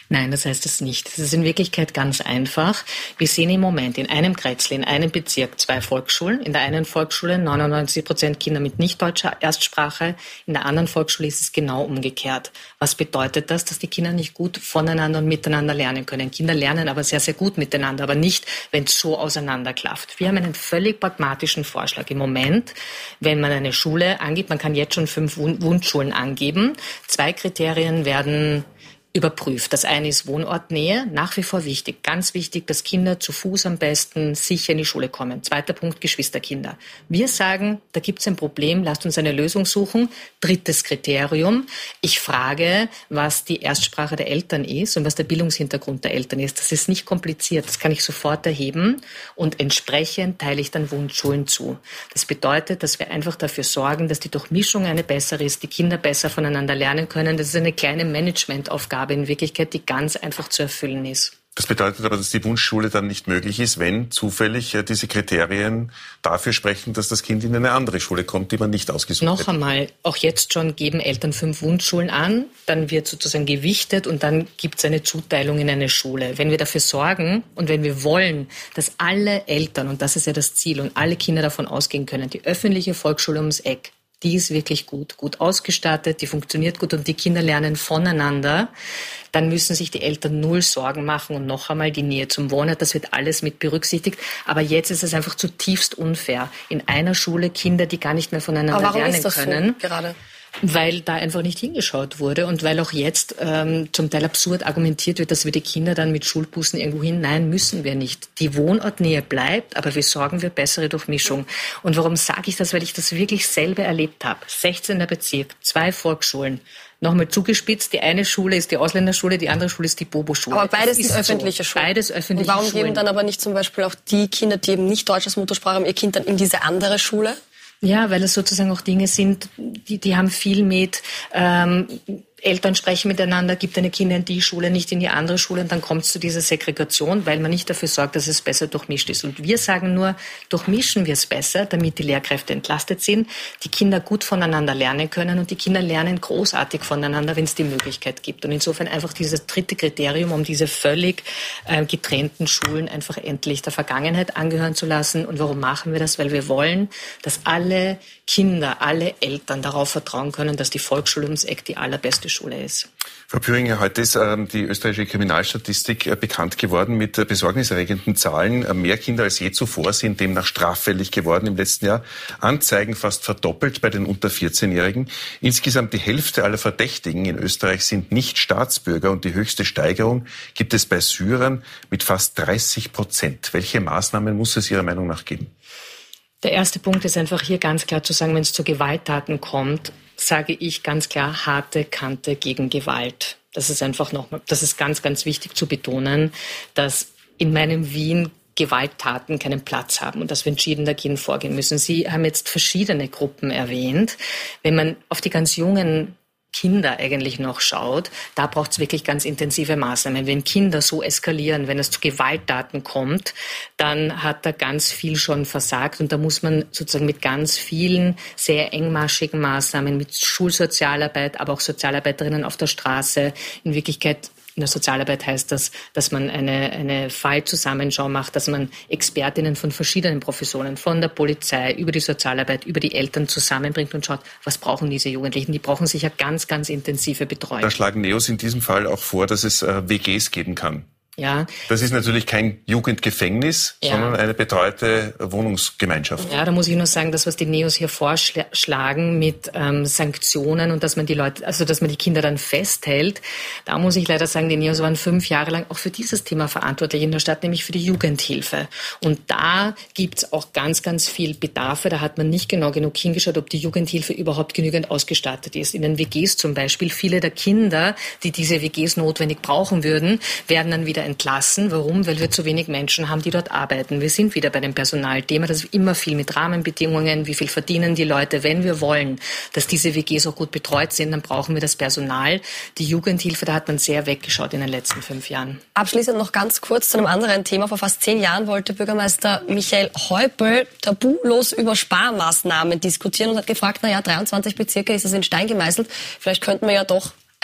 D: Nein, das heißt es nicht. Es ist in Wirklichkeit ganz einfach. Wir sehen im Moment in einem Kreißl, in einem Bezirk zwei Volksschulen. In der einen Volksschule neunundneunzig Prozent Kinder mit nicht deutscher Erstsprache. In der anderen Volksschule ist es genau umgekehrt. Was bedeutet das? Dass die Kinder nicht gut voneinander und miteinander lernen können. Kinder lernen aber sehr, sehr gut miteinander, aber nicht, wenn es so auseinanderklafft. Wir haben einen völlig pragmatischen Vorschlag. Im Moment, wenn man eine Schule angibt, man kann jetzt schon fünf Wunschschulen angeben. Zwei Kriterien werden überprüft. Das eine ist Wohnortnähe, nach wie vor wichtig, ganz wichtig, dass Kinder zu Fuß am besten sicher in die Schule kommen. Zweiter Punkt, Geschwisterkinder. Wir sagen, da gibt es ein Problem, lasst uns eine Lösung suchen. Drittes Kriterium, ich frage, was die Erstsprache der Eltern ist und was der Bildungshintergrund der Eltern ist. Das ist nicht kompliziert, das kann ich sofort erheben und entsprechend teile ich dann Wunschschulen zu. Das bedeutet, dass wir einfach dafür sorgen, dass die Durchmischung eine bessere ist, die Kinder besser voneinander lernen können. Das ist eine kleine Managementaufgabe in Wirklichkeit, die ganz einfach zu erfüllen ist.
B: Das bedeutet aber, dass die Wunschschule dann nicht möglich ist, wenn zufällig diese Kriterien dafür sprechen, dass das Kind in eine andere Schule kommt, die man nicht ausgesucht hat.
D: Noch einmal, auch jetzt schon geben Eltern fünf Wunschschulen an, dann wird sozusagen gewichtet und dann gibt es eine Zuteilung in eine Schule. Wenn wir dafür sorgen und wenn wir wollen, dass alle Eltern, und das ist ja das Ziel, und alle Kinder davon ausgehen können, die öffentliche Volksschule ums Eck, die ist wirklich gut, gut ausgestattet, die funktioniert gut und die Kinder lernen voneinander, dann müssen sich die Eltern null Sorgen machen und noch einmal die Nähe zum Wohnort, das wird alles mit berücksichtigt. Aber jetzt ist es einfach zutiefst unfair. In einer Schule Kinder, die gar nicht mehr voneinander
A: Aber warum
D: lernen
A: ist das
D: können.
A: So gerade?
D: Weil da einfach nicht hingeschaut wurde und weil auch jetzt ähm, zum Teil absurd argumentiert wird, dass wir die Kinder dann mit Schulbussen irgendwo hin. Nein, müssen wir nicht. Die Wohnortnähe bleibt, aber wir sorgen für bessere Durchmischung. Und warum sage ich das? Weil ich das wirklich selber erlebt habe. sechzehnter Bezirk, zwei Volksschulen. Nochmal zugespitzt, die eine Schule ist die Ausländerschule, die andere Schule ist die Bobo-Schule.
A: Aber beides sind öffentliche
D: so.
A: Schulen.
D: Beides öffentliche
A: Und warum
D: Schulen.
A: geben dann aber nicht zum Beispiel auch die Kinder, die eben nicht Deutsch als Muttersprache haben, ihr Kind dann in diese andere Schule?
D: Ja, weil es sozusagen auch Dinge sind, die, die haben viel mit ähm, Eltern sprechen miteinander, gibt eine Kinder in die Schule, nicht in die andere Schule und dann kommt es zu dieser Segregation, weil man nicht dafür sorgt, dass es besser durchmischt ist. Und wir sagen nur, durchmischen wir es besser, damit die Lehrkräfte entlastet sind, die Kinder gut voneinander lernen können und die Kinder lernen großartig voneinander, wenn es die Möglichkeit gibt. Und insofern einfach dieses dritte Kriterium, um diese völlig äh, getrennten Schulen einfach endlich der Vergangenheit angehören zu lassen. Und warum machen wir das? Weil wir wollen, dass alle Kinder, alle Eltern darauf vertrauen können, dass die Volksschule ums Eck die allerbeste Schule ist.
B: Frau Püringer, heute ist ähm, die österreichische Kriminalstatistik äh, bekannt geworden mit äh, besorgniserregenden Zahlen. Äh, mehr Kinder als je zuvor sind demnach straffällig geworden im letzten Jahr. Anzeigen fast verdoppelt bei den unter vierzehnjährigen. Insgesamt die Hälfte aller Verdächtigen in Österreich sind nicht Staatsbürger und die höchste Steigerung gibt es bei Syrern mit fast dreißig Prozent. Welche Maßnahmen muss es Ihrer Meinung nach geben?
D: Der erste Punkt ist einfach hier ganz klar zu sagen, wenn es zu Gewalttaten kommt, sage ich ganz klar harte Kante gegen Gewalt. Das ist einfach nochmal, das ist ganz, ganz wichtig zu betonen, dass in meinem Wien Gewalttaten keinen Platz haben und dass wir entschieden dagegen vorgehen müssen. Sie haben jetzt verschiedene Gruppen erwähnt. Wenn man auf die ganz jungen Kinder eigentlich noch schaut, da braucht es wirklich ganz intensive Maßnahmen. Wenn Kinder so eskalieren, wenn es zu Gewalttaten kommt, dann hat da ganz viel schon versagt und da muss man sozusagen mit ganz vielen sehr engmaschigen Maßnahmen, mit Schulsozialarbeit, aber auch Sozialarbeiterinnen auf der Straße, in Wirklichkeit in der Sozialarbeit heißt das, dass man eine, eine Fallzusammenschau macht, dass man Expertinnen von verschiedenen Professionen, von der Polizei, über die Sozialarbeit, über die Eltern zusammenbringt und schaut, was brauchen diese Jugendlichen? Die brauchen sicher ganz, ganz intensive Betreuung.
B: Da schlagen Neos in diesem Fall auch vor, dass es äh, W Gs geben kann.
D: Ja.
B: Das ist natürlich kein Jugendgefängnis, ja, sondern eine betreute Wohnungsgemeinschaft.
D: Ja, da muss ich nur sagen, das, was die Neos hier vorschlagen mit ähm, Sanktionen und dass man die Leute, also dass man die Kinder dann festhält, da muss ich leider sagen, die Neos waren fünf Jahre lang auch für dieses Thema verantwortlich in der Stadt, nämlich für die Jugendhilfe. Und da gibt's auch ganz, ganz viel Bedarfe. Da hat man nicht genau genug hingeschaut, ob die Jugendhilfe überhaupt genügend ausgestattet ist. In den W Gs zum Beispiel, viele der Kinder, die diese W Gs notwendig brauchen würden, werden dann wieder entlassen. Warum? Weil wir zu wenig Menschen haben, die dort arbeiten. Wir sind wieder bei dem Personalthema. Das ist immer viel mit Rahmenbedingungen. Wie viel verdienen die Leute? Wenn wir wollen, dass diese W Gs auch gut betreut sind, dann brauchen wir das Personal. Die Jugendhilfe, da hat man sehr weggeschaut in den letzten fünf Jahren.
A: Abschließend noch ganz kurz zu einem anderen Thema. Vor fast zehn Jahren wollte Bürgermeister Michael Häupl tabulos über Sparmaßnahmen diskutieren und hat gefragt, na ja, dreiundzwanzig Bezirke ist es in Stein gemeißelt. Vielleicht könnten wir ja doch ein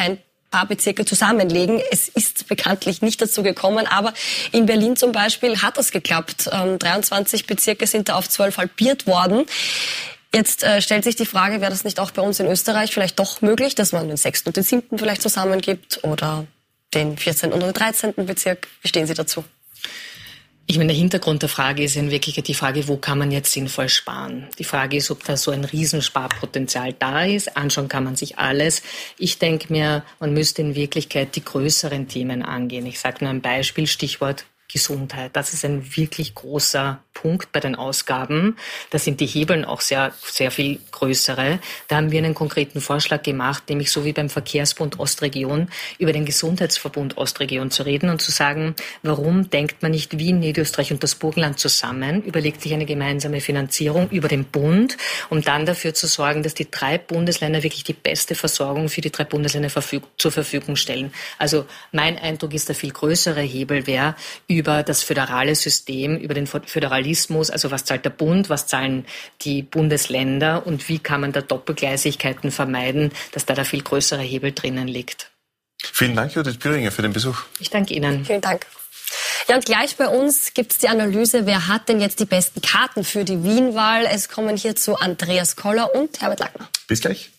A: paar Bezirke zusammenlegen. Es ist bekanntlich nicht dazu gekommen, aber in Berlin zum Beispiel hat das geklappt. Ähm, dreiundzwanzig Bezirke sind da auf zwölf halbiert worden. Jetzt äh, stellt sich die Frage, wäre das nicht auch bei uns in Österreich vielleicht doch möglich, dass man den sechsten und den siebten vielleicht zusammengibt oder den vierzehnten und den dreizehnten Bezirk? Wie stehen Sie dazu?
D: Ich meine, der Hintergrund der Frage ist in Wirklichkeit die Frage, wo kann man jetzt sinnvoll sparen? Die Frage ist, ob da so ein Riesensparpotenzial da ist. Anschauen kann man sich alles. Ich denke mir, man müsste in Wirklichkeit die größeren Themen angehen. Ich sage nur ein Beispiel, Stichwort Gesundheit. Das ist ein wirklich großer Punkt bei den Ausgaben. Da sind die Hebeln auch sehr, sehr viel größere. Da haben wir einen konkreten Vorschlag gemacht, nämlich so wie beim Verkehrsbund Ostregion über den Gesundheitsverbund Ostregion zu reden und zu sagen, warum denkt man nicht Wien, Niederösterreich und das Burgenland zusammen, überlegt sich eine gemeinsame Finanzierung über den Bund, um dann dafür zu sorgen, dass die drei Bundesländer wirklich die beste Versorgung für die drei Bundesländer verfüg- zur Verfügung stellen. Also mein Eindruck ist, der viel größere Hebel wäre, über das föderale System, über den Föderalismus, also was zahlt der Bund, was zahlen die Bundesländer und wie kann man da Doppelgleisigkeiten vermeiden, dass da der viel größere Hebel drinnen liegt.
B: Vielen Dank, Judith Püringer, für den Besuch.
D: Ich danke Ihnen.
A: Vielen Dank. Ja, und gleich bei uns gibt es die Analyse, wer hat denn jetzt die besten Karten für die Wien-Wahl. Es kommen hierzu Andreas Koller und Herbert Lackner.
B: Bis gleich.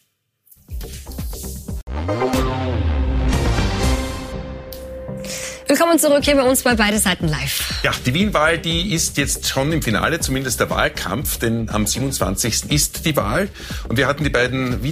A: Willkommen zurück hier bei uns bei Beide Seiten live.
B: Ja, die Wien-Wahl, die ist jetzt schon im Finale, zumindest der Wahlkampf, denn am siebenundzwanzigsten ist die Wahl. Und wir hatten die beiden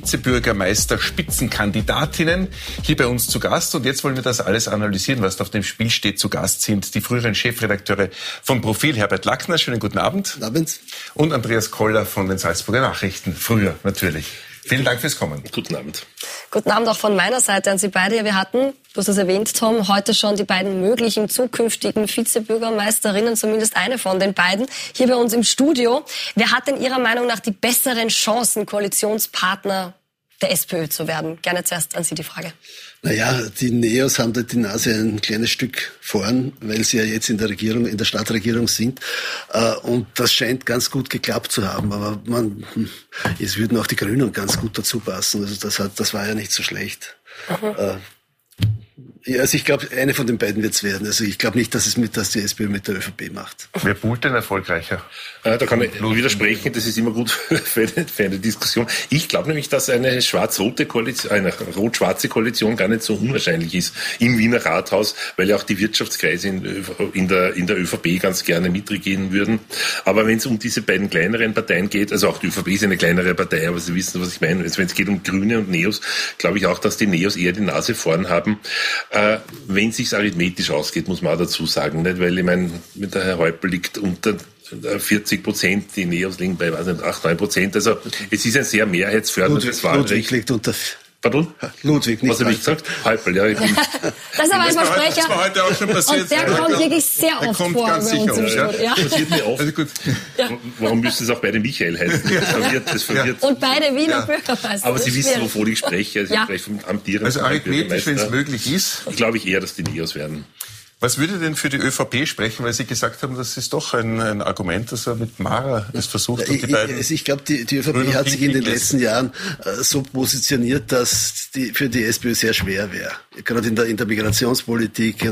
B: Vizebürgermeister-Spitzenkandidatinnen hier bei uns zu Gast. Und jetzt wollen wir das alles analysieren, was da auf dem Spiel steht. Zu Gast sind die früheren Chefredakteure vom Profil, Herbert Lackner, schönen guten Abend.
E: Guten Abend.
B: Und Andreas Koller von den Salzburger Nachrichten, früher natürlich. Vielen Dank fürs Kommen.
E: Guten Abend.
A: Guten Abend auch von meiner Seite an Sie beide. Wir hatten, du hast es erwähnt, Tom, heute schon die beiden möglichen zukünftigen Vizebürgermeisterinnen, zumindest eine von den beiden, hier bei uns im Studio. Wer hat denn Ihrer Meinung nach die besseren Chancen, Koalitionspartner der SPÖ zu werden? Gerne zuerst an Sie die Frage.
E: Naja, die Neos haben da die Nase ein kleines Stück vorn, weil sie ja jetzt in der Regierung, in der Stadtregierung sind. Und das scheint ganz gut geklappt zu haben. Aber man, es würden auch die Grünen ganz gut dazu passen. Also das hat, das war ja nicht so schlecht. Mhm. Ja, also ich glaube, eine von den beiden wird es werden. Also ich glaube nicht, dass es mit, dass die SPÖ mit der ÖVP macht.
B: Wer buhlt denn erfolgreicher?
F: Äh, da kann ich widersprechen, das ist immer gut für eine, für eine Diskussion. Ich glaube nämlich, dass eine schwarz-rote Koalition, eine rot-schwarze Koalition gar nicht so unwahrscheinlich ist im Wiener Rathaus, weil ja auch die Wirtschaftskreise in, in, der, in der ÖVP ganz gerne mitregieren würden. Aber wenn es um diese beiden kleineren Parteien geht, also auch die ÖVP ist eine kleinere Partei, aber Sie wissen, was ich meine. Also wenn es geht um Grüne und Neos, glaube ich auch, dass die Neos eher die Nase vorn haben. Äh, wenn es sich arithmetisch ausgeht, muss man auch dazu sagen, nicht? Weil ich meine, mit der Herr Häupl liegt unter vierzig Prozent, die Neos liegen bei, weiß nicht, acht, neun Prozent. Also es ist ein sehr mehrheitsförderndes Wahlrecht.
E: Ludwig liegt unter...
F: Pardon?
E: Ludwig, nicht
F: was habe ich gesagt? Häupl, ja. Ich bin
A: das ist aber ein Versprecher.
B: Das war heute auch schon passiert.
A: Und der ja, kommt wirklich sehr oft
B: kommt
A: vor
B: ganz
A: bei uns im
B: sicher,
A: Studio. Ja.
F: Das passiert mir oft.
B: Also gut.
F: Ja. Warum müsste es auch beide Michael heißen? Das verwirrt, das verwirrt.
A: Ja. Und beide Wiener
B: ja.
A: Bürgermeister.
F: Aber Sie wissen, wovon ich spreche. Also, ja. ich spreche vom amtierenden
B: also arithmetisch, wenn es möglich ist.
F: Ich glaube ich eher, dass die Neos werden.
B: Was würde denn für die ÖVP sprechen, weil Sie gesagt haben, das ist doch ein, ein Argument, dass er mit Mara das versucht und die beiden...
E: Also ich glaube, die, die ÖVP hat sich in den letzten Jahren äh, so positioniert, dass die für die SPÖ sehr schwer wäre. Gerade in der, in der Migrationspolitik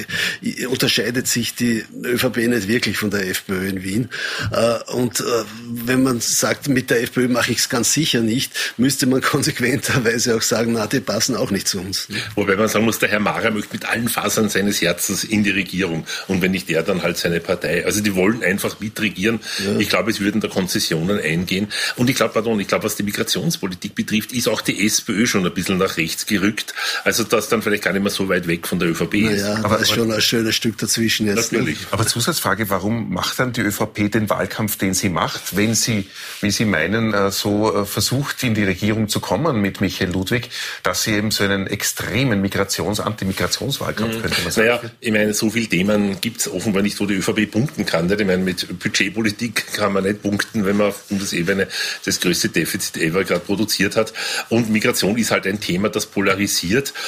E: äh, unterscheidet sich die ÖVP nicht wirklich von der FPÖ in Wien. Äh, und äh, wenn man sagt, mit der FPÖ mache ich es ganz sicher nicht, müsste man konsequenterweise auch sagen, na, die passen auch nicht zu uns.
F: Wobei man sagen muss, der Herr Mara möchte mit allen Fasern seines Herzens in die Regierung. Und wenn nicht er, dann halt seine Partei. Also die wollen einfach mitregieren. Ja. Ich glaube, es würden da Konzessionen eingehen. Und ich glaube, pardon, ich glaube, was die Migrationspolitik betrifft, ist auch die SPÖ schon ein bisschen nach rechts gerückt. Also das dann vielleicht gar nicht mehr so weit weg von der ÖVP ist.
E: Ja, aber das ist schon ein schönes Stück dazwischen jetzt.
F: Natürlich.
B: Aber Zusatzfrage, warum macht dann die ÖVP den Wahlkampf, den sie macht, wenn sie, wie Sie meinen, so versucht, in die Regierung zu kommen mit Michael Ludwig, dass sie eben so einen extremen Migrations-, Anti-Migrationswahlkampf, mhm. könnte man sagen?
F: Naja, ich meine, so viele Themen gibt es offenbar nicht, wo die ÖVP punkten kann. Ich meine, mit Budgetpolitik kann man nicht punkten, wenn man auf Bundesebene das größte Defizit ever gerade produziert hat. Und Migration ist halt ein Thema, das polarisiert. Und die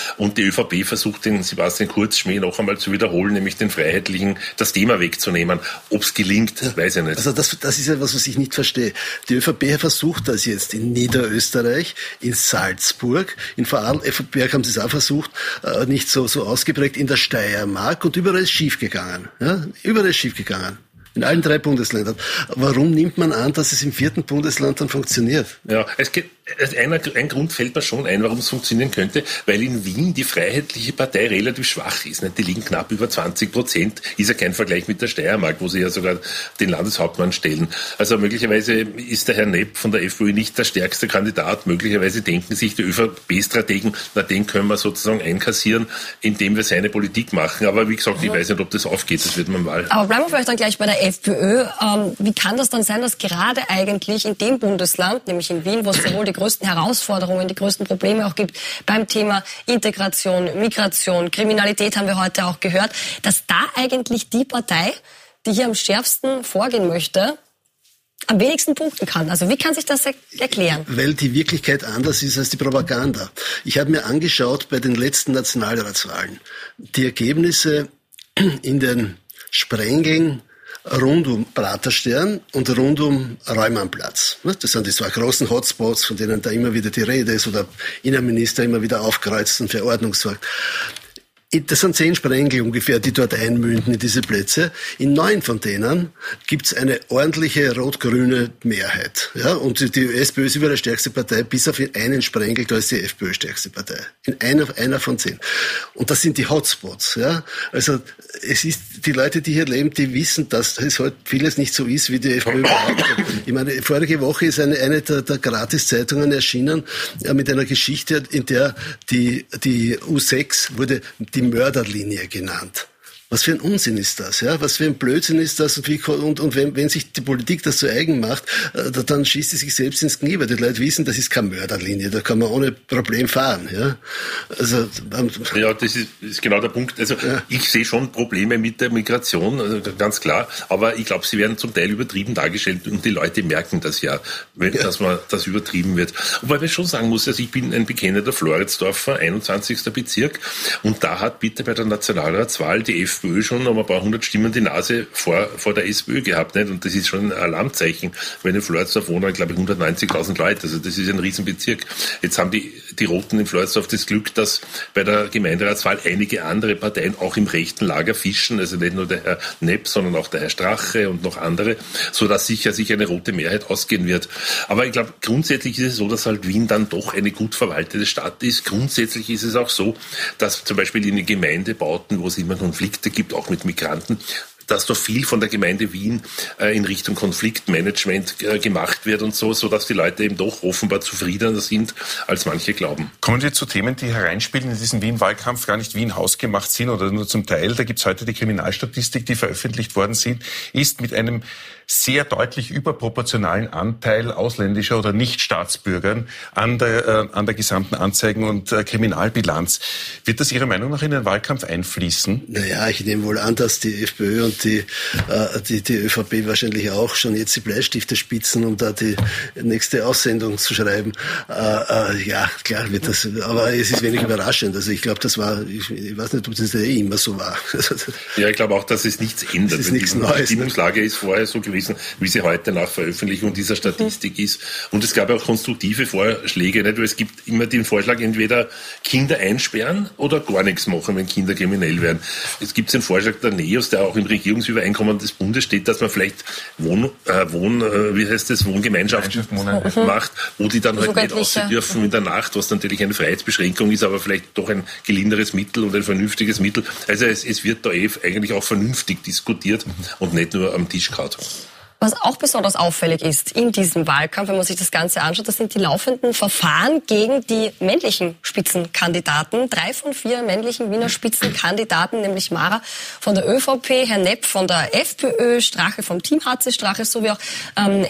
F: die ÖVP versucht, den Sebastian Kurz-Schmäh noch einmal zu wiederholen, nämlich den Freiheitlichen das Thema wegzunehmen. Ob es gelingt, ja, weiß ich nicht.
E: Also das, das ist ja was, was ich nicht verstehe. Die ÖVP versucht das jetzt in Niederösterreich, in Salzburg, in Vorarlberg haben sie es auch versucht, nicht so, so ausgeprägt, in der Steiermark, und überall ist schiefgegangen. Ja? Überall ist schiefgegangen. In allen drei Bundesländern. Warum nimmt man an, dass es im vierten Bundesland dann funktioniert?
F: Ja, es geht, ein, ein Grund fällt mir schon ein, warum es funktionieren könnte, weil in Wien die Freiheitliche Partei relativ schwach ist. Die liegen knapp über zwanzig Prozent. Ist ja kein Vergleich mit der Steiermark, wo sie ja sogar den Landeshauptmann stellen. Also möglicherweise ist der Herr Nepp von der FPÖ nicht der stärkste Kandidat. Möglicherweise denken sich die ÖVP-Strategen, na, den können wir sozusagen einkassieren, indem wir seine Politik machen. Aber wie gesagt, ich weiß nicht, ob das aufgeht. Das wird man mal.
A: Aber bleiben wir vielleicht dann gleich bei der FPÖ. Ähm, wie kann das dann sein, dass gerade eigentlich in dem Bundesland, nämlich in Wien, wo es ja wohl die größten Herausforderungen, die größten Probleme auch gibt beim Thema Integration, Migration, Kriminalität, haben wir heute auch gehört, dass da eigentlich die Partei, die hier am schärfsten vorgehen möchte, am wenigsten punkten kann? Also wie kann sich das erklären?
E: Weil die Wirklichkeit anders ist als die Propaganda. Ich habe mir angeschaut bei den letzten Nationalratswahlen die Ergebnisse in den Sprengeln rund um Praterstern und rund um Reumannplatz. Das sind die zwei großen Hotspots, von denen da immer wieder die Rede ist, oder Innenminister immer wieder aufkreuzt und für Ordnung sorgt. Das sind zehn Sprengel ungefähr, die dort einmünden in diese Plätze. In neun von denen gibt's eine ordentliche rot-grüne Mehrheit. Ja, und die SPÖ ist überall die stärkste Partei, bis auf einen Sprengel, da ist die FPÖ stärkste Partei. In einer, einer von zehn. Und das sind die Hotspots. Ja, also es ist, die Leute, die hier leben, die wissen, dass es halt vieles nicht so ist, wie die FPÖ behauptet. Ich meine, vorige Woche ist eine, eine der, der Gratiszeitungen erschienen, ja, mit einer Geschichte, in der die, die U sechs wurde die Mörderlinie genannt. Was für ein Unsinn ist das, ja? Was für ein Blödsinn ist das? Und, wie, und, und wenn, wenn sich die Politik das zu eigen macht, äh, dann schießt sie sich selbst ins Knie, weil die Leute wissen, das ist keine Mörderlinie, da kann man ohne Problem fahren, ja? Also, ähm,
F: ja, das ist, ist genau der Punkt. Also, ja. Ich sehe schon Probleme mit der Migration, also ganz klar, aber ich glaube, sie werden zum Teil übertrieben dargestellt und die Leute merken das ja, wenn, ja. dass man das übertrieben wird. Wobei man schon sagen muss, also ich bin ein bekennender Floridsdorfer, einundzwanzigster Bezirk, und da hat bitte bei der Nationalratswahl die FPÖ schon um ein paar hundert Stimmen die Nase vor, vor der SPÖ gehabt, nicht? Und das ist schon ein Alarmzeichen, weil in Floridsdorf wohnen, glaube ich, hundertneunzigtausend Leute. Also das ist ein Riesenbezirk. Jetzt haben die, die Roten in Floridsdorf das Glück, dass bei der Gemeinderatswahl einige andere Parteien auch im rechten Lager fischen, also nicht nur der Herr Nepp, sondern auch der Herr Strache und noch andere, sodass sicher sich eine rote Mehrheit ausgehen wird. Aber ich glaube, grundsätzlich ist es so, dass halt Wien dann doch eine gut verwaltete Stadt ist. Grundsätzlich ist es auch so, dass zum Beispiel in den Gemeindebauten, wo es immer Konflikte gibt, auch mit Migranten, dass da viel von der Gemeinde Wien äh, in Richtung Konfliktmanagement äh, gemacht wird und so, so dass die Leute eben doch offenbar zufriedener sind, als manche glauben.
B: Kommen wir zu Themen, die hereinspielen in diesen Wien-Wahlkampf, gar nicht Wien hausgemacht sind oder nur zum Teil. Da gibt's heute die Kriminalstatistik, die veröffentlicht worden sind, ist mit einem sehr deutlich überproportionalen Anteil ausländischer oder Nichtstaatsbürgern an der, äh, an der gesamten Anzeigen- und äh, Kriminalbilanz. Wird das Ihrer Meinung nach in den Wahlkampf einfließen?
E: Naja, ich nehme wohl an, dass die FPÖ und die, äh, die, die ÖVP wahrscheinlich auch schon jetzt die Bleistifte spitzen, um da die nächste Aussendung zu schreiben. Äh, äh, ja, klar wird das, aber es ist wenig überraschend. Also ich glaube, das war, ich, ich weiß nicht, ob das eh immer so war.
F: Ja, ich glaube auch, dass es nichts ändert.
E: Es ist nichts Neues. Die
F: Stimmungslage ist vorher so gewesen, wie sie heute nach Veröffentlichung dieser Statistik ist. Und es gab auch konstruktive Vorschläge, nicht? Weil es gibt immer den Vorschlag, entweder Kinder einsperren oder gar nichts machen, wenn Kinder kriminell werden. Es gibt den Vorschlag der NEOS, der auch im Regierungsübereinkommen des Bundes steht, dass man vielleicht Wohn, äh, Wohn äh, wie heißt das, Wohngemeinschaften macht, wo die dann halt nicht aussehen dürfen in der Nacht, was natürlich eine Freiheitsbeschränkung ist, aber vielleicht doch ein gelinderes Mittel und ein vernünftiges Mittel. Also es, es wird da eh eigentlich auch vernünftig diskutiert und nicht nur am Tisch gehauen.
A: Was auch besonders auffällig ist in diesem Wahlkampf, wenn man sich das Ganze anschaut, das sind die laufenden Verfahren gegen die männlichen Spitzenkandidaten. Drei von vier männlichen Wiener Spitzenkandidaten, nämlich Mara von der ÖVP, Herr Nepp von der FPÖ, Strache vom Team H C Strache sowie auch ähm,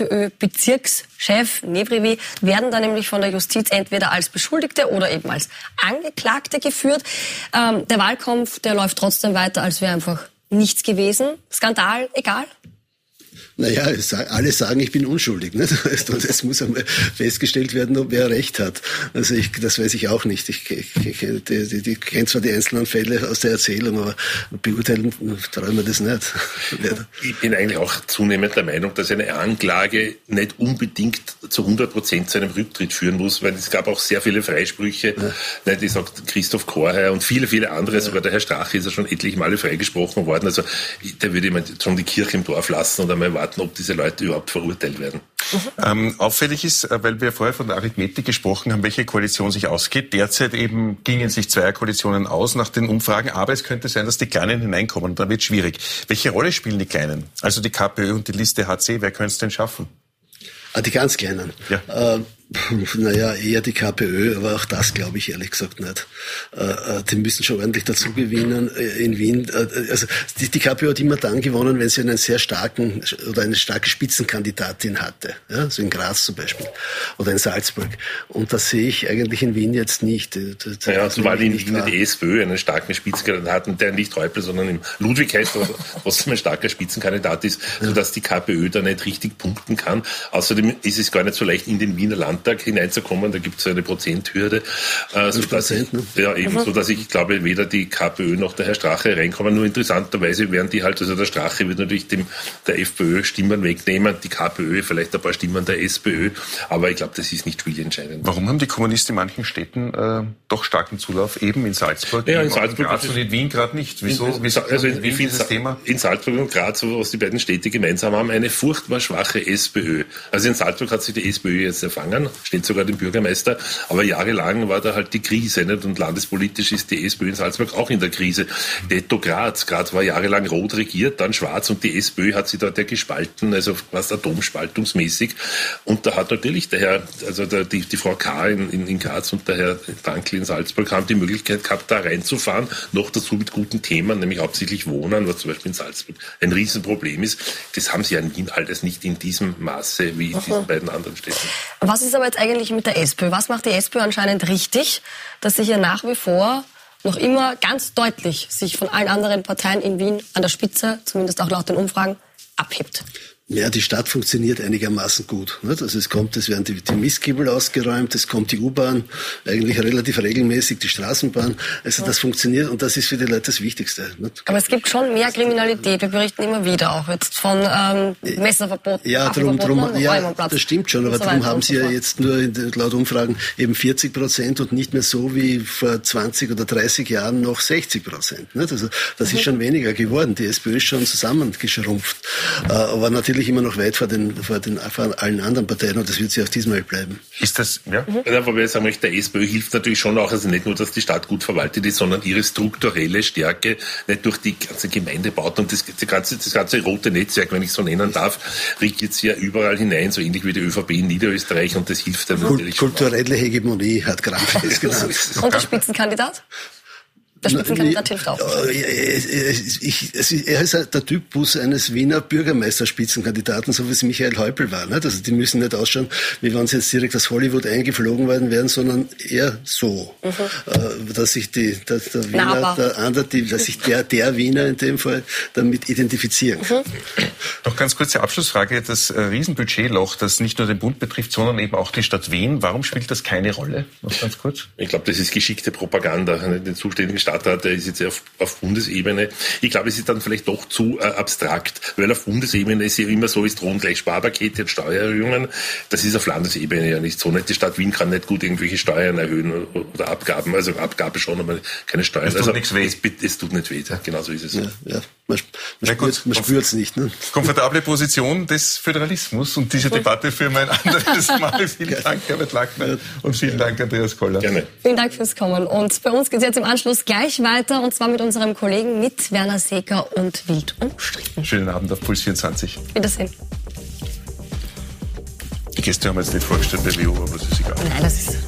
A: SPÖ-Bezirkschef Nevrivi, werden da nämlich von der Justiz entweder als Beschuldigte oder eben als Angeklagte geführt. Ähm, der Wahlkampf, der läuft trotzdem weiter, als wäre einfach nichts gewesen. Skandal, egal?
E: Naja, alle sagen, ich bin unschuldig. Nicht? Und es muss einmal festgestellt werden, ob wer Recht hat. Also ich, das weiß ich auch nicht. Ich, ich, ich, ich, ich kenne zwar die einzelnen Fälle aus der Erzählung, aber beurteilen traue ich mir das nicht.
F: Ich bin eigentlich auch zunehmend der Meinung, dass eine Anklage nicht unbedingt zu hundert Prozent zu einem Rücktritt führen muss, weil es gab auch sehr viele Freisprüche. Ja. Nicht, ich sag Christoph Korher und viele, viele andere, ja. Sogar der Herr Strache ist ja schon etliche Male freigesprochen worden. Also da würde ich schon die Kirche im Dorf lassen und einmal warten, ob diese Leute überhaupt verurteilt werden.
B: Ähm, auffällig ist, weil wir vorher von der Arithmetik gesprochen haben, welche Koalition sich ausgeht. Derzeit eben gingen sich Zweierkoalitionen aus nach den Umfragen, aber es könnte sein, dass die Kleinen hineinkommen und dann wird es schwierig. Welche Rolle spielen die Kleinen? Also die KPÖ und die Liste H C, wer könnte es denn schaffen?
E: Ah, die ganz Kleinen. Ja. Äh, naja, eher die KPÖ, aber auch das glaube ich ehrlich gesagt nicht. Äh, die müssen schon ordentlich dazu gewinnen in Wien. Äh, also die, die KPÖ hat immer dann gewonnen, wenn sie einen sehr starken oder eine starke Spitzenkandidatin hatte. Ja, so in Graz zum Beispiel oder in Salzburg. Und das sehe ich eigentlich in Wien jetzt nicht. Das
F: ja, zumal in Wien die SPÖ einen starken Spitzenkandidaten, der nicht Häupl, sondern im Ludwig heißt, trotzdem ein starker Spitzenkandidat ist, sodass die KPÖ da nicht richtig punkten kann. Außerdem ist es gar nicht so leicht, in den Wiener Landtag hineinzukommen, da gibt es eine Prozenthürde. Äh, so dass ich, ja, eben, so dass ich, ich glaube, weder die KPÖ noch der Herr Strache reinkommen. Nur interessanterweise werden die halt, also der Strache wird natürlich dem, der FPÖ Stimmen wegnehmen, die KPÖ vielleicht ein paar Stimmen der SPÖ, aber ich glaube, das ist nicht spielentscheidend.
B: Warum haben die Kommunisten in manchen Städten äh, doch starken Zulauf, eben in Salzburg,
F: ja, in Salzburg
B: in Graz und in Wien gerade nicht? Wieso?
F: In, wieso also in, in, dieses Thema? In Salzburg und Graz, was die beiden Städte gemeinsam haben, eine furchtbar schwache SPÖ. Also in Salzburg hat sich die SPÖ jetzt erfangen, steht sogar dem Bürgermeister, aber jahrelang war da halt die Krise, nicht? Und landespolitisch ist die SPÖ in Salzburg auch in der Krise. Detto Graz, Graz war jahrelang rot regiert, dann schwarz und die SPÖ hat sich dort ja gespalten, also fast atomspaltungsmäßig. Und da hat natürlich der Herr, also der, die, die Frau K. in, in, in Graz und der Herr Dankl in Salzburg haben die Möglichkeit gehabt, da reinzufahren, noch dazu mit guten Themen, nämlich hauptsächlich Wohnen, was zum Beispiel in Salzburg ein Riesenproblem ist. Das haben sie ja in Wien alles nicht in diesem Maße wie in diesen beiden anderen Städten.
A: Was ist aber jetzt eigentlich mit der SPÖ? Was macht die SPÖ anscheinend richtig, dass sie hier nach wie vor noch immer ganz deutlich sich von allen anderen Parteien in Wien an der Spitze, zumindest auch laut den Umfragen, abhebt?
E: Ja, die Stadt funktioniert einigermaßen gut. Also es kommt, es werden die, die Mistkibbel ausgeräumt, es kommt die U-Bahn, eigentlich relativ regelmäßig, die Straßenbahn. Also das funktioniert und das ist für die Leute das Wichtigste.
A: Aber es gibt schon mehr Kriminalität. Wir berichten immer wieder auch jetzt von ähm, Messerverboten.
E: Ja, drum, drum, ja, das stimmt schon. Aber so darum haben sie ja jetzt nur in, laut Umfragen eben vierzig Prozent und nicht mehr so wie vor zwanzig oder dreißig Jahren noch sechzig Prozent. Also das mhm. ist schon weniger geworden. Die SPÖ ist schon zusammengeschrumpft. Aber natürlich immer noch weit vor den, vor den vor allen anderen Parteien und das wird sie auch diesmal bleiben.
B: Ist das, ja?
F: Mhm. Ja, wobei ich sagen möchte, der SPÖ hilft natürlich schon auch, also nicht nur, dass die Stadt gut verwaltet ist, sondern ihre strukturelle Stärke, nicht durch die ganze Gemeindebauten und das, das, ganze, das ganze rote Netzwerk, wenn ich so nennen darf, regiert sie ja überall hinein, so ähnlich wie die ÖVP in Niederösterreich und das hilft dann natürlich.
E: Kulturelle Hegemonie hat Gramsci genannt.
A: Und der Spitzenkandidat? Der Spitzenkandidat hilft auch.
E: Ich, ich, er ist der Typus eines Wiener Bürgermeisterspitzenkandidaten, so wie es Michael Häupl war. Nicht? Also die müssen nicht ausschauen, wie wenn sie jetzt direkt aus Hollywood eingeflogen worden wären, sondern eher so, mhm. dass sich die, dass der Wiener, Na, der andere, die, dass sich der, der Wiener in dem Fall damit identifizieren kann. Mhm.
B: Noch ganz kurze Abschlussfrage. Das Riesenbudgetloch, das nicht nur den Bund betrifft, sondern eben auch die Stadt Wien. Warum spielt das keine Rolle? Noch ganz kurz.
F: Ich glaube, das ist geschickte Propaganda. Den zuständigen Stadtrat, der ist jetzt auf, auf Bundesebene. Ich glaube, es ist dann vielleicht doch zu äh, abstrakt, weil auf Bundesebene ist ja immer so, es drohen gleich Sparpakete und Steuererhöhungen. Das ist auf Landesebene ja nicht so. Nicht? Die Stadt Wien kann nicht gut irgendwelche Steuern erhöhen oder Abgaben. Also Abgabe schon, aber keine Steuern.
B: Es tut
F: also,
B: nichts weh.
F: Es, es tut nicht weh. Genau so ist es.
E: Ja, ja. Man, man spürt es nicht. Ne?
B: Komfortable Position des Föderalismus und diese Debatte für ein anderes Mal. Vielen Dank, Herbert Lackner, und vielen Dank, Andreas Koller.
F: Gerne.
A: Vielen Dank fürs Kommen. Und bei uns geht es jetzt im Anschluss gleich weiter, und zwar mit unserem Kollegen, mit Werner Seeger und Wild umstritten.
B: Schönen Abend auf Puls vierundzwanzig.
A: Wiedersehen.
B: Die Gäste haben wir jetzt nicht vorgestellt bei W O, aber das ist egal.
A: Nein, das ist...